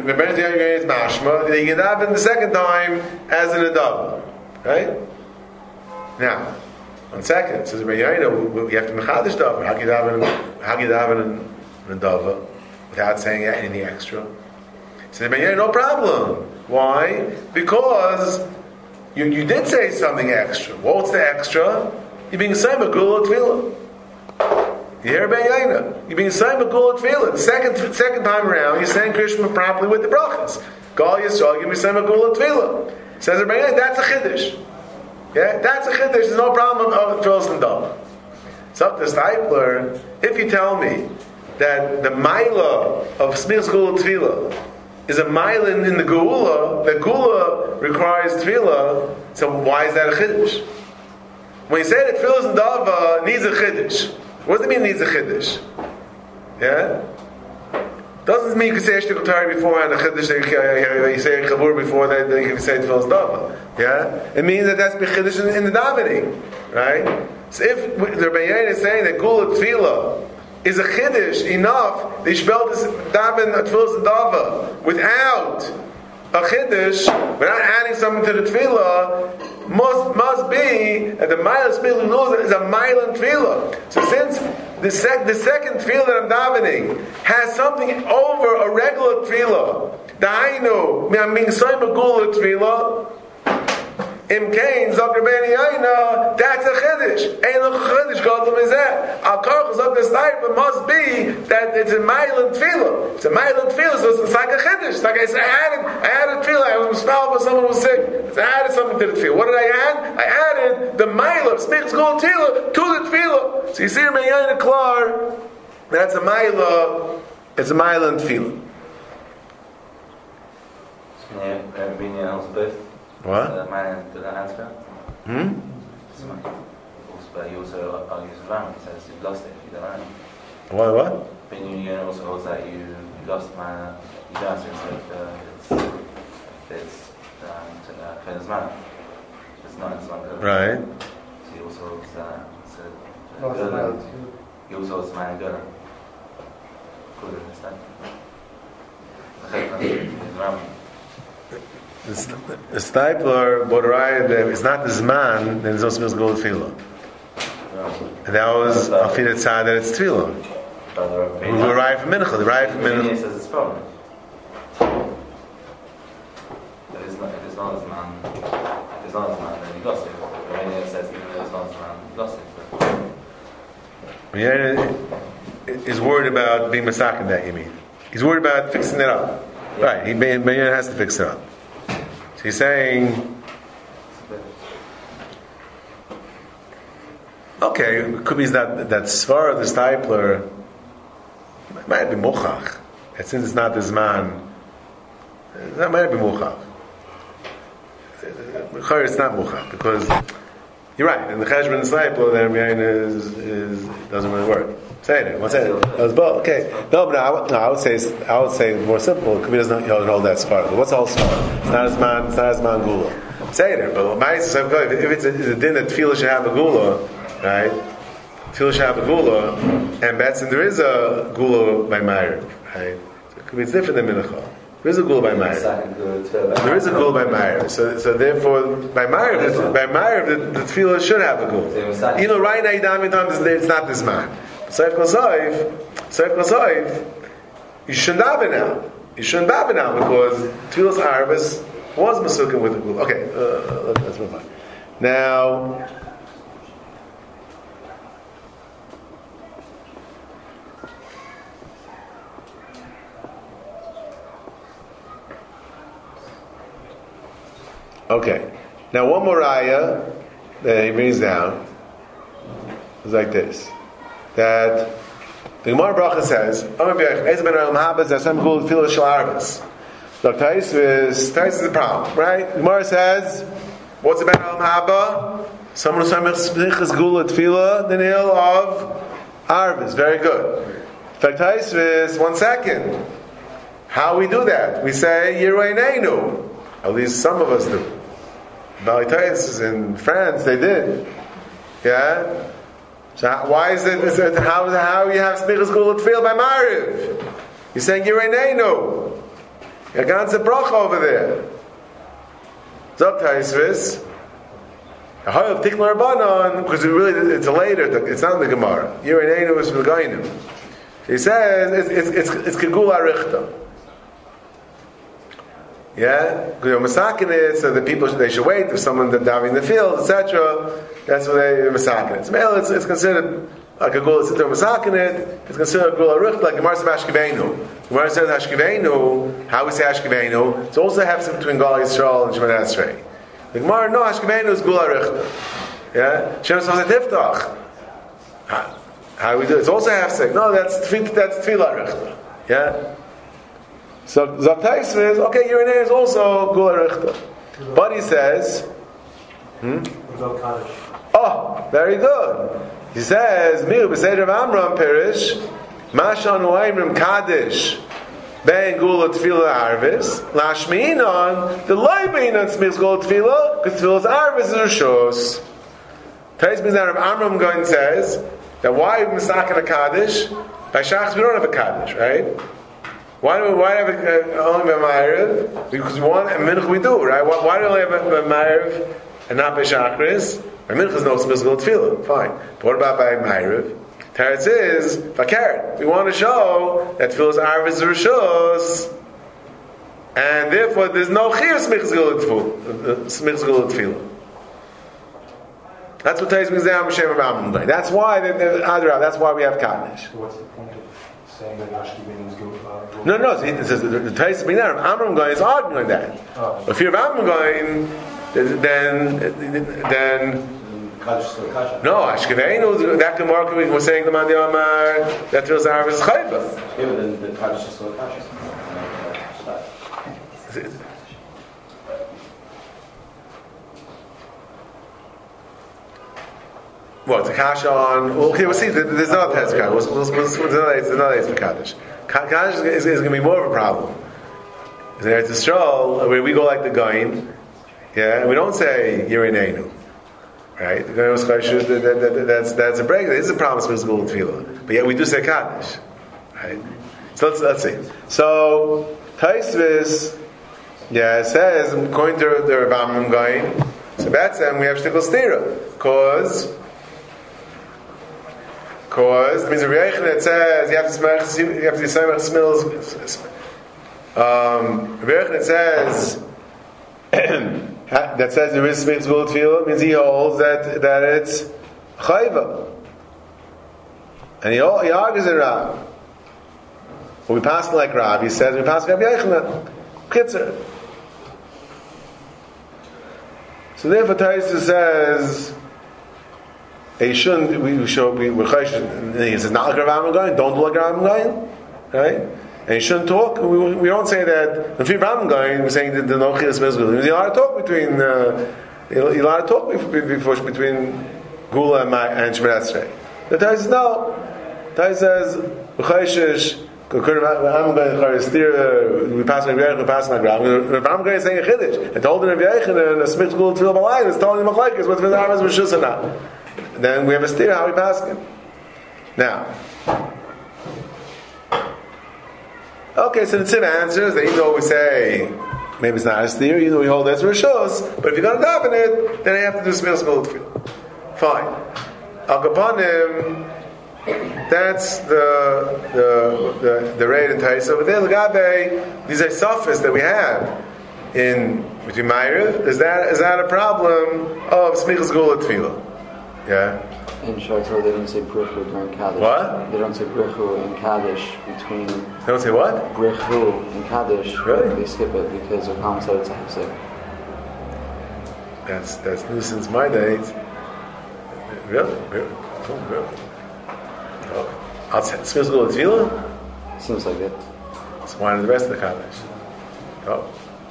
You can daven the second time as an adab. Right? Now, 1 second, says we have to mechadish daven. How can you daven in a dava without saying anything extra? Says no problem. Why? Because you did say something extra. What's the extra? You're being saying Magula Tefillah. You hear Ben Yaina? You're being saying Magula Tefillah. The second time around, you're saying Krishma properly with the brachas. Gal Yisrael, give me saying Magula Tefillah. Says Ben Yaina, that's a chiddush. Yeah, that's a chiddush. There's no problem of tefillas and dava. It's up to Steipler. If you tell me that the maila of smichas gula tefillah is a maila in the geula, the geula requires tefillah, so why is that a chiddush? When you say that tefillas and dava needs a chiddush, what does it mean needs a chiddush? Yeah. Doesn't mean you can say Eshtik Utari before and a Chiddush, you say Chabur before that, then you can say Tefillas Dava. Yeah? It means that that's B'Chiddush in the davening. Right? So if the Rebbe Yain is saying that Gula Tefillah is a Chiddush enough that you should be able to daven a Tefillas Dava without a Chiddush, without adding something to the Tefillah, must be that the Mile Spilul is a Mile in Tefillah. So since the second tefillah that I'm davening has something over a regular tefillah, Da'ainu, I'm being saying Magula tefillah, Imkain, Zakir Ben Yaina, that's a chiddush. Ain't no chiddush, Gadol Mizeh. Al Karchas of this type, it must be that it's a Mailan tefillah. It's a Mailan tefillah, so it's like a chiddush. It's like I added tefillah, I was spelled for someone who was sick. So I added something to the tefillah. What did I add? I added the Mailam, Smichas Gula tefillah, to the tefillah. So you see, Ben Yaina Klar, that's a Mailam, it's a Mailan tefillah. What? Man didn't answer. Hmm? But he also argues with Ram. He says you've lost it if you don't answer. What? But you also holds that you lost man. You don't answer it's Fen's man. It's not. It's not good. Right. So he also holds he also holds man good. Could you understand? The stipler, Bodaraya, it's not the Zman, then it's also supposed to go with Tefillah. And that was Afid Tzad that it's Tefillah. We arrive from Mincha. The arrive from Mincha says it's from. It's not a Zman. It's not a Zman, then you lost it. Romania says even though it's not a Zman, you lost it. Yeah, is worried about being masakin that, you mean? He's worried about fixing it up. Yeah. Right, Benyan has to fix it up. So he's saying, okay, it could be that Svar of the stipler, it might be Mochach. And since it's not the Zman, that might be Mochach. It's not Mochach, because you're right, and the Cheshbon stipler, then doesn't really work. Say it. What's that? Okay. No, but I would say more simple. It doesn't hold that sfar. But what's all sfar? It's not as man gula. Say it. But if it's a din that tefillah should have a gula, right? Tefillah should have a gula, and Batson there is a gula by Ma'ariv, right? So it could be different than Mincha. There is a gula by Ma'ariv. There is a gula by Ma'ariv. So therefore, by Ma'ariv, the tefillah should have a gula. Even right now, it's not this man. Seif Kosoif, you shouldn't daven now. You shouldn't daven now because Tefillah's Arvis was Masukim with the gula. Okay, let's move on. Now, okay. Now, one more ayah that he brings down is like this. That the Gemara Bracha says, Look, Tais is the problem, right? The Gemara says, what's about Al Mahaba? Someone who's Samichas Gula Tefillah, the nail of Arvis. Very good. In fact, Tais is 1 second. How we do that? We say, Yirueneinu. At least some of us do. Bali Tais in France, they did. Yeah? So why is it? How you have smichas gula tefillah by Ma'ariv? You're saying Yireneinu. You got a bracha over there. Zok Taisvis. Hayav tikla rabbanon, because it's a later. It's not in the Gemara. Yireneinu is v'gainim. He says it's kegula richta. Yeah, because masakin is so the people they should wait for someone to dive in the field, etc. That's what they masakin. It's considered like a gula sitter masakin it. It's considered a gula richt like Gemara says Hashkivenu. Gemara says Hashkivenu. How we say Hashkivenu? It's also a hefsek between Gal Yisrael and Shemon Esrei. The Gemara no Hashkivenu is gula richt. Yeah, Shem says tiftach. How we do it? It's also a hefsek. No, that's tefillah richt. Yeah. So Zaktai says, okay, urinate is also Gula Richta. But he says, oh, very good. He says, Miu B'Seder of Amram Perish, Mashan Uaimrim Kaddish, Ben Gula Tefillah Arvis, Lashmiinon, the Loibinon Smichs Gula Tefillah, because Tefillah's Arvis is Rishos. Tais B'Seder of Amram going says, that why Misakin a Kaddish? By Shachs we don't have a Kaddish, right? Why do we have only by Ma'ariv? Because we want, and Mincha we do, right? Why do we only have by Ma'ariv and not by Shachris? By Mincha is no physical tefillah, fine. But what about by Ma'ariv? Teretz is, Fakert. We want to show that tefillah's Arvis Rishos, and therefore there's no Chiyah Smichas Gula Tefillah. That's what Tais brings down B'Shem of Amram. That's why, that's why we have Kaddish. So what's the point of saying that Hashkivenu is good? No. It says the Tais brings down Amram going is arguing that. Oh. If you're Amram going, then no, Hashkivenu. That Gemara was saying the Mandi Amar that there was Arvis Chayva. Yeah, but then the Kaddish is still Kaddish. Well, it's a kasha on. Okay, we'll see. There's another test. There's another Eitz for Kaddish. Kaddish is going to be more of a problem. There's a stroll where we go like the Goin, yeah, and we don't say Yireneinu, right? The Goin was that's a break. There is a promise with Gula Tefillah, but yet we do say Kaddish, right? So let's see. So Taisvis, it says, according to the Rebamim going, so that's them, we have shtickle stira. Because it means Rabbi Yochanan, it says, you have to do smells. Rabbi Yochanan, it says, that says there is smichas gula tefillah, means he holds that it's chayva. And he argues in Rav. When we pass like Rav, he says we pass Rabbi Yochanan. Kitzer. So therefore, Taisa says he shouldn't. We're chayshish. He says not like Rav going. Don't do like Rav going, right? And you shouldn't talk. We don't say that. If you're Rav going, we're saying that the no chilas mezgul. You're allowed to talk between. You're allowed to talk between Gula and Shemir Esrei. The Taisa says no. Taisa says we're chayshish. We pass like Rabbi Yochanan, we pass like Rav. Rav Gay is saying a chiddush. I told Rabbi Yochanan, a smith school tefillah b'layim is telling him machlekes what's the Rambam's rishus or not. Then we have a steer how we pass him. Now, okay, so the Tzim answers that even though we say maybe it's not a steer, even though we hold that's rishus, but if you're going to daven it, then you have to do smith school tefillah. Fine. Al Kapanim. That's the rate in Taisa. But then Lagabe, these are sophists that we have in between Ma'ariv. Is that a problem of smichas gula tefillah? Yeah. In Shaitel, they don't say brichu during Kaddish. What? They don't say brichu in Kaddish between. They don't say what? Brichu in Kaddish. Really? They skip it because of Ham said it's a hefsek. That's new since my days. Really? Oh, really? Outside smichas gula tefillah? Seems like it. So why not the rest of the Kaddish? Oh.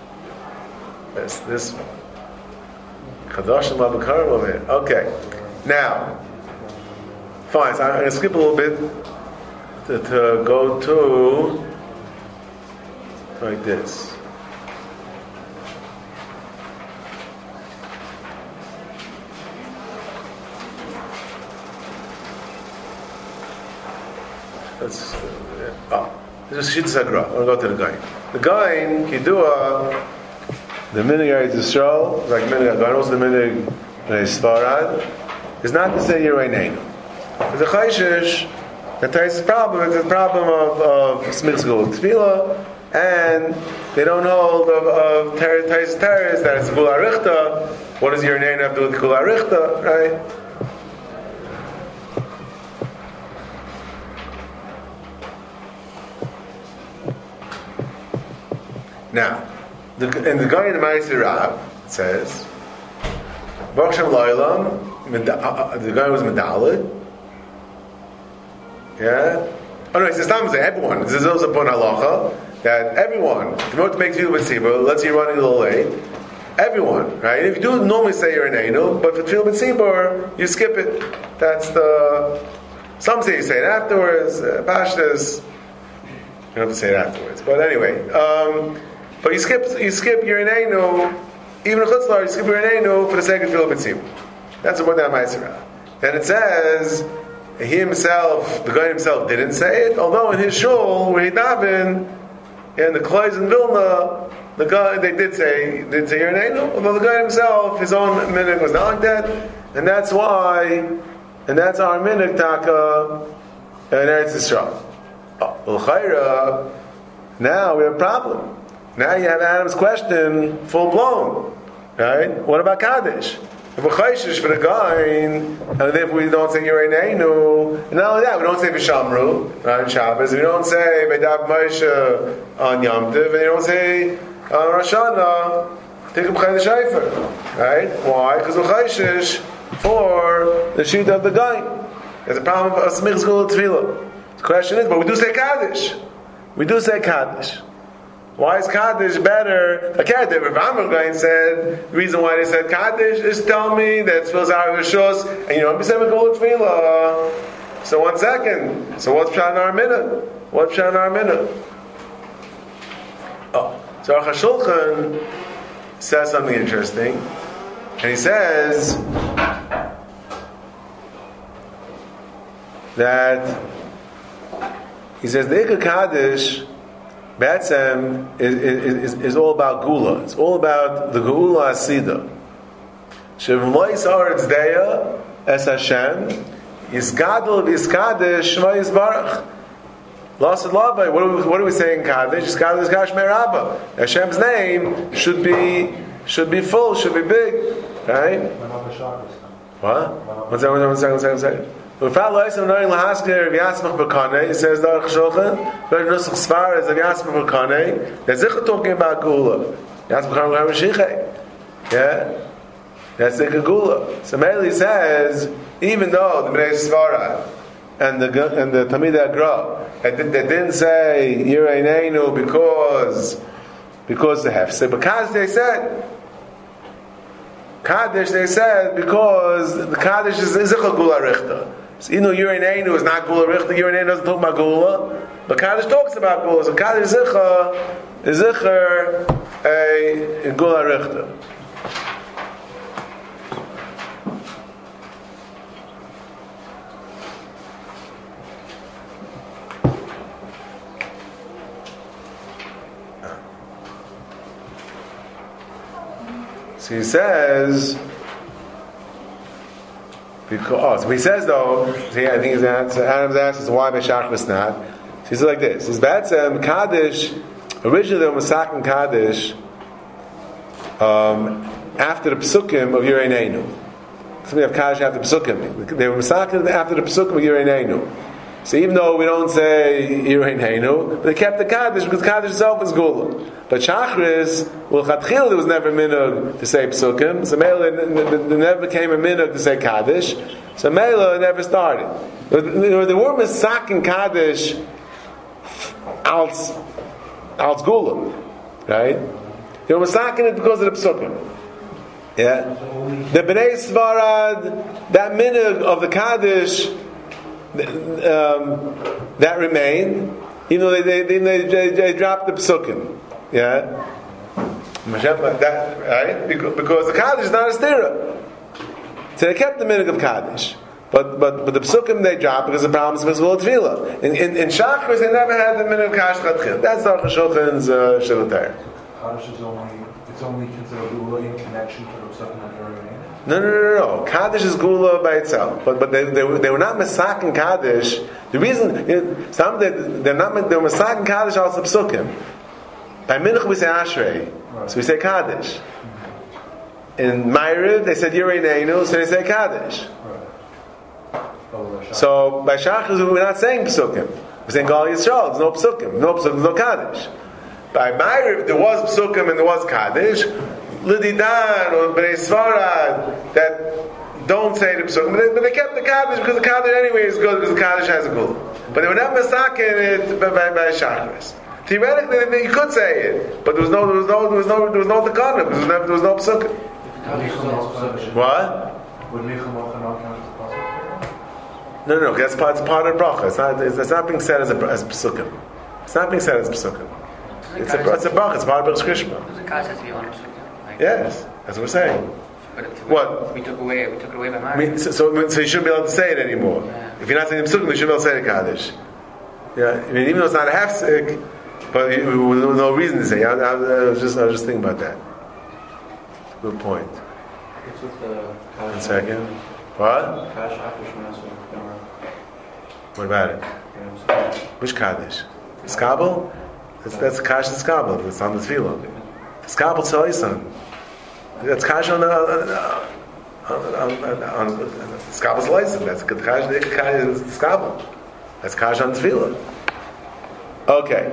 This one. Chadashim Abakarim over here. Okay. Now, fine. So I'm going to skip a little bit to go to like this. This is Shittas Hagra. I'm going to go to the guy. The guy in Kidua, the minig Eretz Yisrael, like minig Hagan, also the minig Sfarad, is not to say Yereneinu. There's a chayshish. The problem is the problem of smichas gula tefillah, and they don't hold of teres that it's gula richta. What does Yereneinu have to do with gula richta, right? Now, the guy in the Ma'aseh Rav says, Baruch Shem Lo'olam, the guy was Medalid. Yeah? Oh no, he says, everyone. This is also upon halacha, that everyone, if you want to make tefillah with tzibur, let's say you're running a little late, everyone, right? And if you do normally say you're an einu, but for tefillah with tzibur, you skip it. That's some say you say it afterwards, Pashtas, you don't have to say it afterwards. But anyway, but you skip your einu, even a chutzlar, you skip your einu for the sake of tefillah b'tzibur. That's what that Ma'aseh Rav. Then it says he himself, the guy himself, didn't say it. Although in his shul where he davened, in the Klois in Vilna, the guy they did say your einu. Although the guy himself, his own minhag was not like that, and that's why, and that's our minhag taka in Eretz Yisrael. L'chayra, now we have a problem. Now you have Adam's question full blown, right? What about Kaddish? If we're chayshish for the guy, and if we don't say Yereneinu, and not only that, we don't say V'shamru on Shabbos, we don't say B'dav Moshe on Yom Tov, and you don't say on Rosh Hashanah, take up Chayda Shayfer, right? Why? Because we're chayshish for the sheet of the guy. There's a problem of smichas gula tefillah. The question is, but we do say Kaddish. We do say Kaddish. Why is Kaddish better? Okay, the Rav Amar said the reason why they said Kaddish is tell me that Tefillah Zahar Rishos, and you don't be saying Gula Tefillah. So 1 second. So what's Pshat in our minute? What's Pshat in our minute? Oh, so Aruch HaShulchan says something interesting, and he says that the Ikar Kaddish Be'etzem is all about Gula. It's all about the Geula Asida. Shevlois Aretz Deya Es Hashem Yisgadol V'Yiskadesh Shema Yisbarach. Lost Labai. What are we saying? Kaddish. Yisgadol Yisgash Merabba. Hashem's name should be full, should be big, right? What? One second. It says Darach Shulchan, very Nusach Sfar is Yasmach B'Kanei. They're talking about Gula. Yasmach B'Kanei. Yeah, that's the Gula. So Meili says, even though the Bnei Sfarad and the Talmidei Agra they didn't say Yireinu because they have said, because they said Kaddish, they said because the Kaddish is Zichah Gula Richta. So Yireinu is not Gula Richta. Yireinu doesn't talk about Gula, but Kaddish talks about Gula. So Kaddish Zichah is Zichah a Gula Richta. So he says, so he says though, I think his answer, Adam's answer is why Meshachris not. So he says like this: His Batsam Kaddish, originally they were Masakin Kaddish after the Psukim of Yireinu. So we have Kaddish after the Psukim. They were Masakin after the Psukim of Yireinu. So even though we don't say Yireinu, they kept the Kaddish because Kaddish itself is Gula. But Shachris, well, Chatchil, there was never minhag to say Psukim. So Mela, there never became a minhag to say Kaddish. So Mela never started. They were Masakin Kaddish als Gula, right? They were Masakin it because of the Psukim. Yeah, the Bnei Svarad, that minhag of the Kaddish that remained, they dropped the Psukim. Yeah, that, right? Because the Kaddish is not a stira. So they kept the minhag of Kaddish, but the Psukim they dropped because the problem is Mizvul Tefillah. In Shachris they never had the minhag of Kaddish Chatchil. That's the Shulchan's Shilutar. Kaddish is only considered Gula in connection to the Psukim that are remaining. No. Kaddish is Gula by itself, but they were not Masakin Kaddish. The reason they were Masakin Kaddish also Psukim. By Minch we say Ashrei, so we say Kaddish. In Ma'ariv they said Yireinu, so they say Kaddish. So by Shachris we're not saying Psukim. We're saying Gal Yisrael. There's no Psukim, no Kaddish. By Ma'ariv there was Psukim and there was Kaddish. Lididan or Bnei Svarad that don't say the Psukim, but they kept the Kaddish because the Kaddish anyway is good because the Kaddish has a Gula. But they were not Masakin it by Shachris. Theoretically, you could say it, but there was no Takana because there was no Psukim. What? Would Michael not count as No, that's part of the bracha. It's not being said as a Psukim. It's not being said as a Psukim. It's a bracha. It's part of B'chus Krishma. The Kaddish has to be on Psukim. Yes, that's what we're saying. What? We took it away by Ma'ariv. So you shouldn't be able to say it anymore. Yeah. If you're not saying the Psukim, you shouldn't be able to say the Kaddish. Yeah, even though it's not a half sick. But there was no reason to say. I was just thinking about that. Good point. What's with the 1 second. What? Kaddish after Shemoneh Esrei? What about it? Which Kaddish? Skabel? That's Kaddish and Skabel. It's on the Tefillah. Skabel Tzaisan. That's Kaddish on Skabel's license. That's Kaddish Skabel. That's Kaddish on the Tefillah. Okay.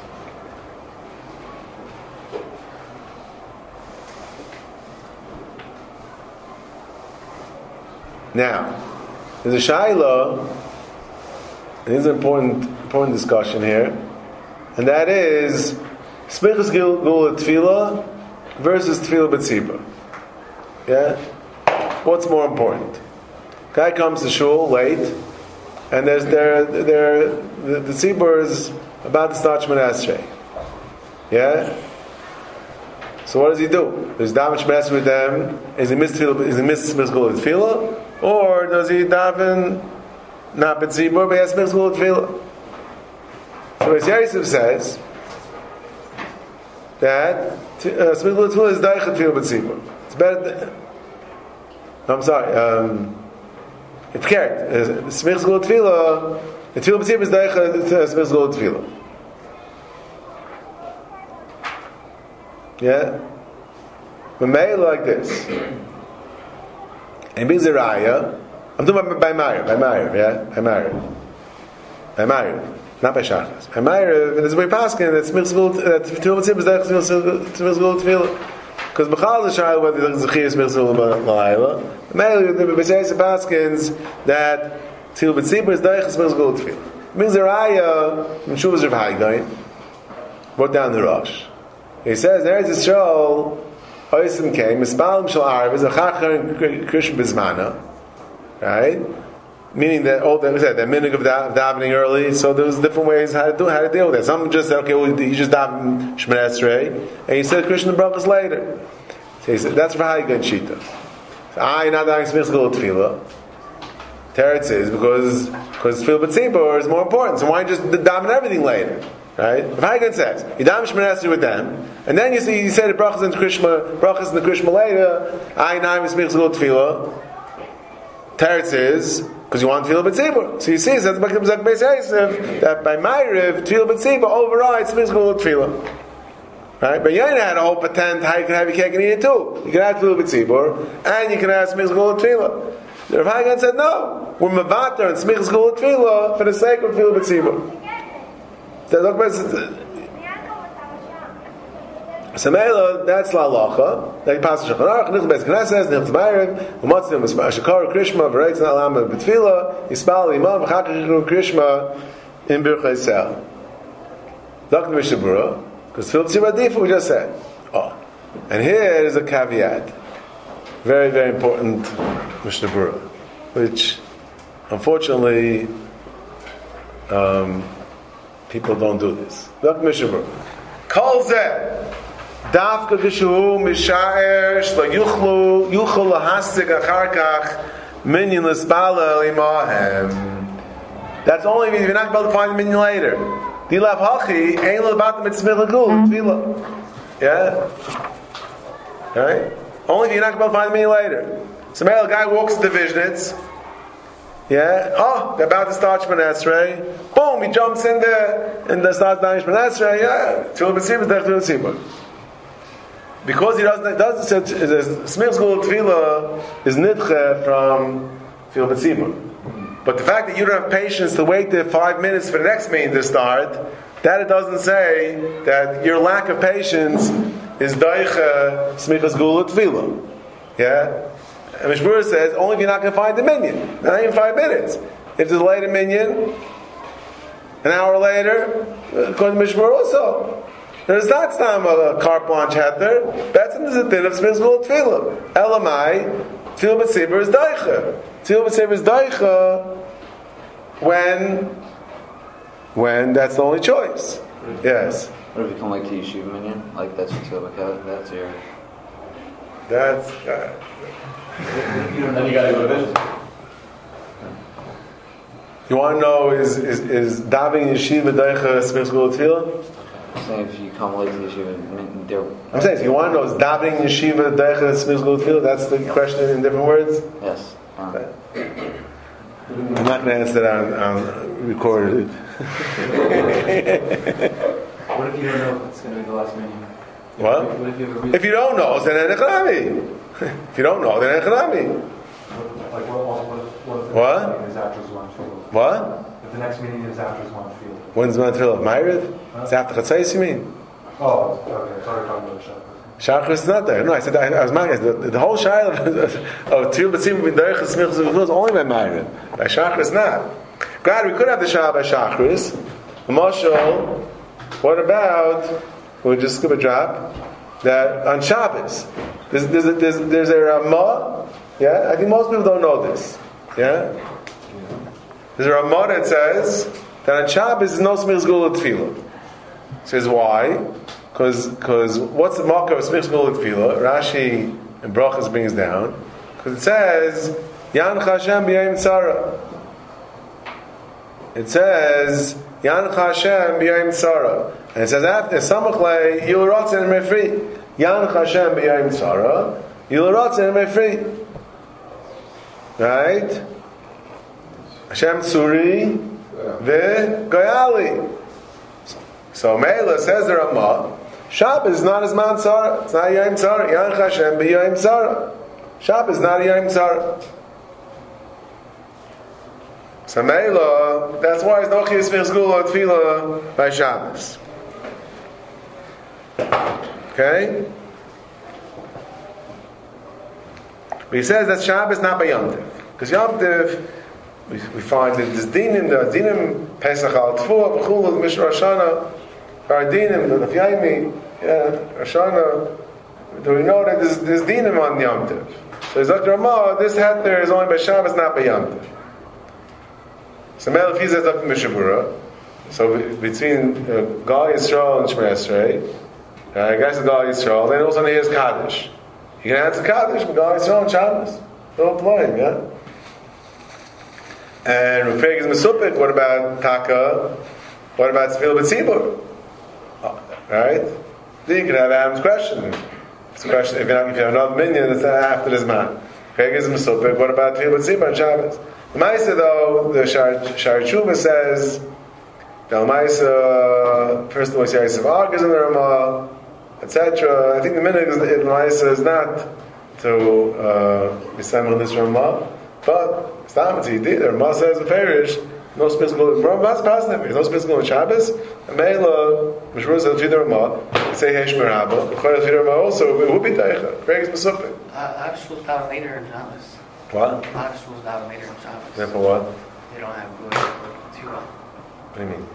Now, there's a Shaila, and this is an important discussion here, and that is Smichas Gula Tefillah versus Tefillah B'tzibur. Yeah? What's more important? Guy comes to shul late, and the tzibur is about to start Shemoneh Esrei. Yeah? So what does he do? Does he daven Shemoneh Esrei with them? Is he miss Smichas Gula Tefillah? Or does he daven not b'tzibur, but he has Smichas Gula Tefillah? So as Yosef says, that Smichas Tefillah is Daicha Tefillah B'tzibur. It's better. I'm sorry. It's correct. Smichas Tefillah, the Tefillah B'tzibur is Daicha Smichas Tefillah. Yeah? But made like this. And brings a raya. I'm talking about by Ma'ariv, yeah? By Ma'ariv. Not by Shachas. By Ma'ariv, there's a way paskin that Tefillah B'tzibur is Daicha Smichas Tefillah. Because B'chal is a shayla whether the Zechir Smichas Tefillah L'Layla. Ma'ariv, the B'seis paskins that Tefillah B'tzibur is Daicha Smichas Tefillah. Brings a raya from Shuvas Rav Hagdoin. Brought down the Rosh. He says, there is Yisrael, Oisim came, Mispalim Shal Arvis, Achachar and Krishna Bizmana, right? Meaning that, that minhag of davening early, so there was different ways how to deal with that. Some just said, okay, well, you just daven Shemoneh Esrei, and you said Krishna Brachas later. So he said, that's for how you get Shita. So, you're not davening Smichas Gula Tefillah. Teretz is, because Tefillah B'tzibur is more important, so why just daven everything later? Right? If Hagen says, you daven Shemoneh Esrei with them, and then you say the brachas in the Krishma later, Ayin Haim Smichas Gula Tefillah. Teretz is because you want Tefillah B'tzibur. So you see, that's Beis Yosef that by Ma'ariv Tefillah B'tzibur overrides Smichas Gula Tefillah. Right? But Yaina had a whole patent how you can have your cake and eat it too. You can have Tefillah B'tzibur and you can have Smichas Gula Tefillah. The Rav Hagen said no. We're Mavatar and Smichas Gula Tefillah for the sake of Tefillah B'tzibur. Samela, that's la lacha. Like passage of Chanarach, Nichel Beis Knesses, Nichel Ma'ariv, Umatzim Shakar Krishma, V'Reitz Na'alama B'Tfila, Yispal Imam, V'Chakar Krishma in Birchei Sel. Dr. Mishnah Berurah, because Tefillah B'tzibur Adifa we just said. Oh, and here is a caveat, very very important Mishnah Berurah, which unfortunately people don't do this. Dr. Mishnah Berurah. Kol Zeh. Dafka Gishu Mishaer Shla Yuchel Lahastik Acharkach Minyan L'Spala Limahem. That's only if you're not able to find the minyan later. Dilav Hachi Ein L'Bat Mitzvah L'Gul Tefillah. Yeah, right. Only if you're not able to find the minyan later. So maybe a guy walks to the Vishnitz. Yeah. Oh, they're about to start Shemoneh Esrei. Boom! He jumps in there and starts down Shemoneh Esrei. Yeah. Tefillah B'tzibur, Tefillah B'tzibur. Because he doesn't Smichas Gula Tefillah is nidche from Tefillah B'tzibur. But the fact that you don't have patience to wait there 5 minutes for the next meeting to start, that it doesn't say that your lack of patience is daiche Smichas Gula Tefillah. Yeah. And Mishnah Berurah says only if you're not going to find the minyan. Not even 5 minutes. If there's a later minyan, an hour later, according to Mishnah Berurah also. There's not some a carte blanche heter. That's in the din of Smichas Gula Tefillah. Elamai, Tefillah B'tzibur is daicha. Tefillah B'tzibur is daicha when that's the only choice. Yes. What if you come like to Yeshiva minyan? Like that's your that's your. That's. Then you gotta go to vision. You want to know is davening yeshiva daicha Smichas Gula Tefillah? I'm saying if you come late to Yeshiva, I'm saying if you want to know is davening yeshiva daicha Smichas Gula Tefillah? That's the question in different words. Yes. Okay. I'm not going to answer that on recorded. What if you don't know if it's going to be the last minyan? What? What if you have a reason? If you don't know, then enechrami. If you don't know, then enechrami. Like what if the What? next meeting is after Zman Tefillah? What? If the next meeting is after Zman Tefillah? When's Zman Tefillah of Ma'ariv? It's after Chatzais, you mean? Oh, okay. Sorry, talking about Shabbos. Shachris is not there. No, I said I was mad. The whole shayla of Tefillah B'tzibur bin Derech Smichas Gula is only by Ma'ariv. By Shachris, not. God, we could have the shayla by Shachris. Mashal. What about? We'll just skip a drop. That on Shabbos, there's a Ramah. Yeah, I think most people don't know this. Yeah, there's a Ramah that says that on Shabbos is no Smichas Gula Tefillah. Says why? Because what's the marker of Smichas Gula Tefillah? Rashi and Brachas brings down because it says Yancha Hashem b'yayim tzara. It says Yancha Hashem b'yayim tzara. And it says after Samach le Yil Ratzin Mefri. Yancha Hashem b'yayim tzara. Yil Ratzin Mefri. Right? Hashem Tzuri v'Goyali. So Meila says the Ramah, Shabbos is not as man tzara. It's not Yayim tzara. Yancha Hashem b'yayim tzara. Shabbos is not Yayim tzara. So Meila, that's why it's no chiyus v'chzgula tefillah by Shabbos. Okay? But he says that Shabbos not by Yom Tov. Because Yom Tov, we find that there's dinim, Pesach al Tfuah, B'chul, Mishra Hashanah, our dinim, the Fyaimi, Hashanah, do we know that there's dinim on Yom Tov? So he's like Ramah, this hat there is only by Shabbos, not by Yom Tov. So Melech he says Dr. Mishabura. So between Gal Yisrael and Shemay Esrei, I guess Gal Yisrael, then also here's Kaddish. You can answer Kaddish, but Gal Yisrael and Shabbos. Don't play him, yeah? And Rufeg is Mesupik, what about Taka? What about Tefillah B'tzibur? Right? Then you can have Adam's question. It's a question, if you have another minion, it's after this man. Rufeg is Mesupik, what about Tefillah B'tzibur and Shabbos? The Maisa though, the Shar Tshuva says, the Maisa, first of all, Yisrael Arg is in the Ramah, etc. I think the minhag is the Maisa is not to be similar to this Ramah, but Stamati did. The Ramah says the Farish, no specific Ramah's positive. There's no specific Shabbos. And Meila, Mishmur says the Ramah, say Hesh Merabah. The Chayil the Ramah also it would be Teicha. Greg is Mesupik. I've schools down later in Shabbos. What? A lot of schools down later in Shabbos. Example what? They don't have good tefillah. What do you mean?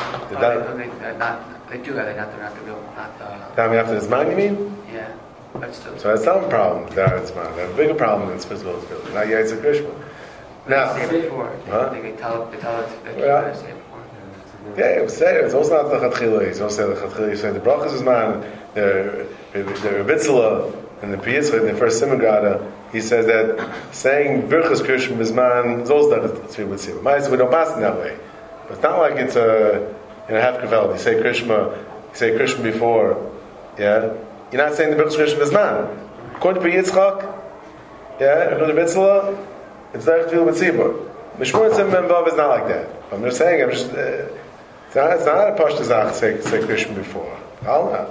They do have. They're not the real. Not the. Time after this man, you mean? Yeah, but still. So that's some problem. That's man. They have a bigger problem than physical ability. Not yet. It's a Krishma. Now, They say it before. Huh? They tell it. They say it before. yeah, it say it. It's also not the Chatchila. It's also the Chatchila. You say the Brachas is man. The Rebitzela and the Piyitzcha in the first Simagada. He says that saying Birchas Krishma is man is also the Tzvi B'tzibur. We don't pass it that way. But it's not like it's a half kavel. You say Krishma before, yeah. You're not saying the Birchas Krishma is man. According to Yitzchak, yeah, according to Bitzela, it's like Tzvi B'tzibur. Mishmur Tzim Memvav is not like that. I'm just saying. It's not a pashta zach say Krishma before. I'll not.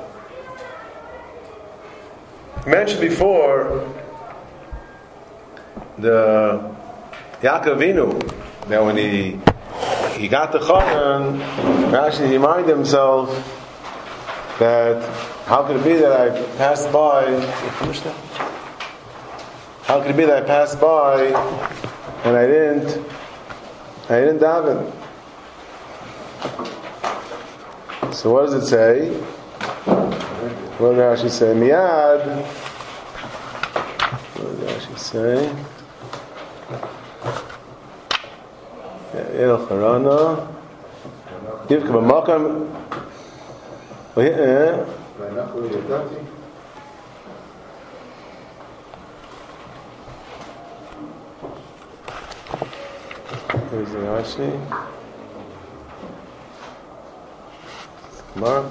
Mentioned before. The Yaakov Avinu, that when he got the Charan, actually he reminded himself that how could it be that I passed by? How could it be that I passed by and I didn't daven? So what does it say? What did Rashi say? Miyad. What did Rashi say? El Harana. Yivka b'makam. Here's the Rashi. Come on.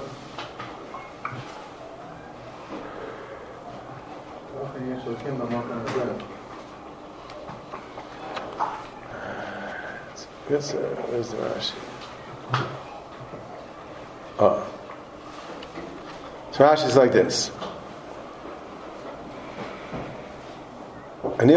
Yes, sir. Where's the Rashi? Oh. So Rashi's like this. Right?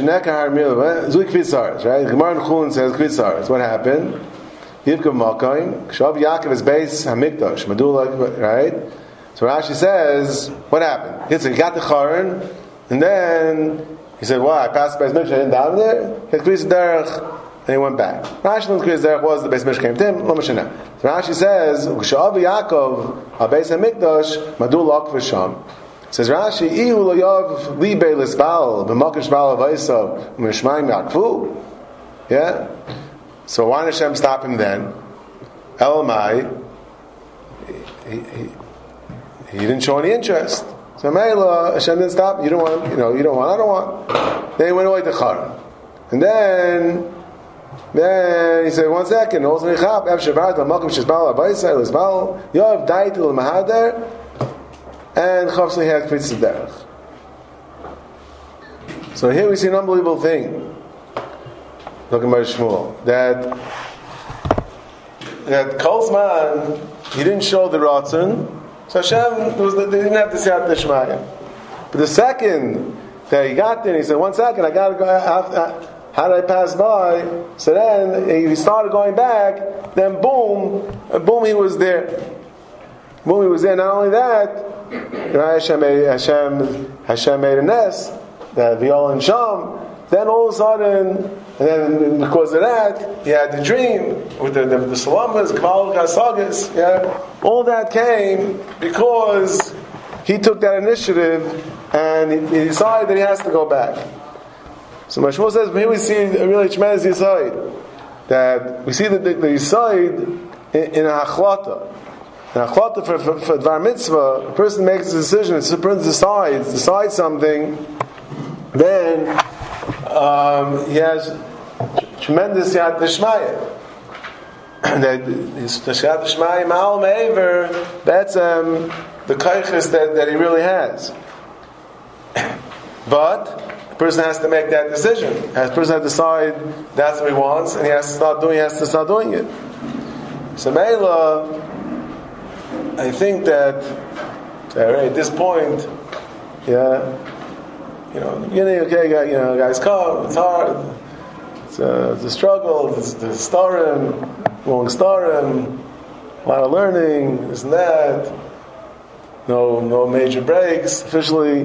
Gemara in Chulin says Kvitzaris. What happened? Yivka Malkain. Kshav Yaakov is base Hamikdash. Right? So Rashi says, what happened? He got the Charan, and then he said, "Why? I passed by his Mikdash, I didn't down there." He had Kvitz Derech. And he went back. Rashi knows Kriyas Derech was the Beis Mikdash came to him. Lo Mishnah. So Rashi says, "Kshav Yaakov Beis Hamikdash Madul Akv Sham." Says Rashi, "Ihu lo yav libei lisbal b'makish bal avaysav u'mishmayim yakfu." Yeah. So why did Hashem stop him then? Elamai, he didn't show any interest. So Meila, Hashem didn't stop. You don't want. I don't want. Then he went away to Charan, and then Then he said, 1 second. Also, and Chavsli had Kvitzah Derech. So here we see an unbelievable thing. Looking by Shmuel, that Kolzman, he didn't show the Ratzon, so Hashem, they didn't have to say out the Shmaya. But the second that he got there, he said, 1 second, I got to go after. How did I pass by? So then he started going back. Then boom, he was there. Boom, he was there. Not only that, Hashem made a nest, that Viol and Sham. Then all of a sudden, and then because of that, he had the dream with the Salamas, Kval Kasagas. Yeah, all that came because he took that initiative and he decided that he has to go back. So Mashmul says, here we see a really tremendous Yisayid. That we see that the Yisayid in a Achlata. In a Achlata for Dvar Mitzvah, a person makes a decision, a person decides something, then he has tremendous Yad D'Shmaya. That Yad D'Shmaya, Ma'al Me'ever, that's the Kaichas that he really has. But the person has to make that decision. The person has to decide that's what he wants, and he has to start doing it. So Meila, I think that at this point, in the beginning, guys come, it's hard, it's a struggle, it's starim, long starim, a lot of learning, this and that, no major breaks officially.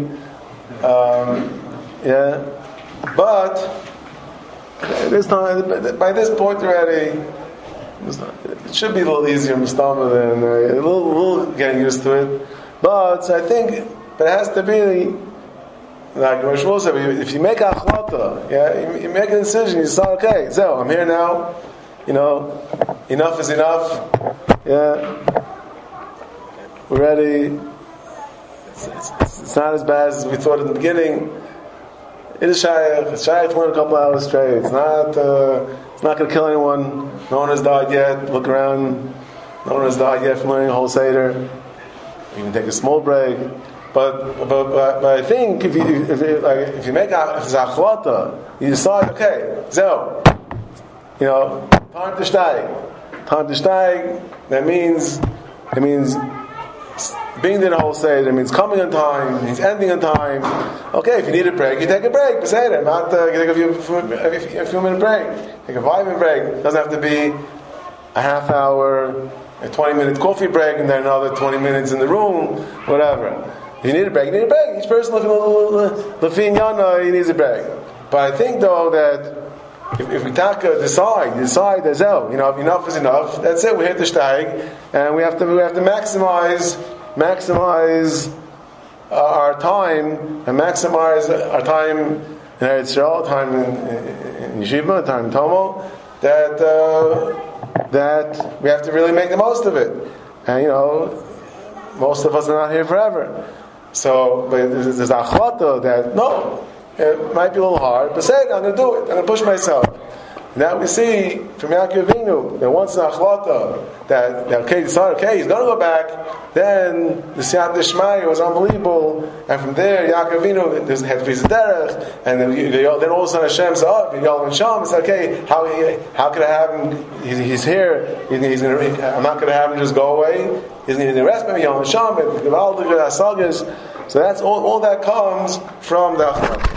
But this time, by this point already, it should be a little easier Mustama than a little getting used to it. But I think it has to be like Rosh said. If you make a achlata, you make a decision. You decide, okay, so I'm here now. Enough is enough. We're ready. It's not as bad as we thought in the beginning. It is shaykh. It's shaykh to learn a couple hours straight. It's not going to kill anyone. No one has died yet. Look around. No one has died yet from learning a whole seder. You can take a small break. But I think if you make if it's achlata, you decide, okay, so time to steig. Time to steig. That means being there the whole seder, it means coming on time, it means ending on time. Okay, if you need a break, you take a break. But say that, not you take a few minute break. Take a 5-minute break. It doesn't have to be a half hour, a 20-minute coffee break, and then another 20 minutes in the room, whatever. If you need a break, you need a break. Each person looking a little he needs a break. But I think though that if we decide that enough is enough, that's it. We hit the steig, and we have to maximize our time, and maximize our time in Eretz Yisrael, time in Yeshiva, time in Tomo. That we have to really make the most of it, and most of us are not here forever. So, but there's a achlata that no, it might be a little hard, but say it, I'm going to do it. I'm going to push myself. Now we see from Yaakov Avinu that once the achlata that okay, he's going to go back. Then the Siyat D'Shmaya was unbelievable, and from there Yaakov Avinu had Kvitzah Derech, and then all of a sudden Hashem said, "Oh, Yol and Sham." It's okay. How could I have him? He's here. I'm not going to have him just go away. He's going to rest me. Yol and Sham. So that's all that comes from the achlata.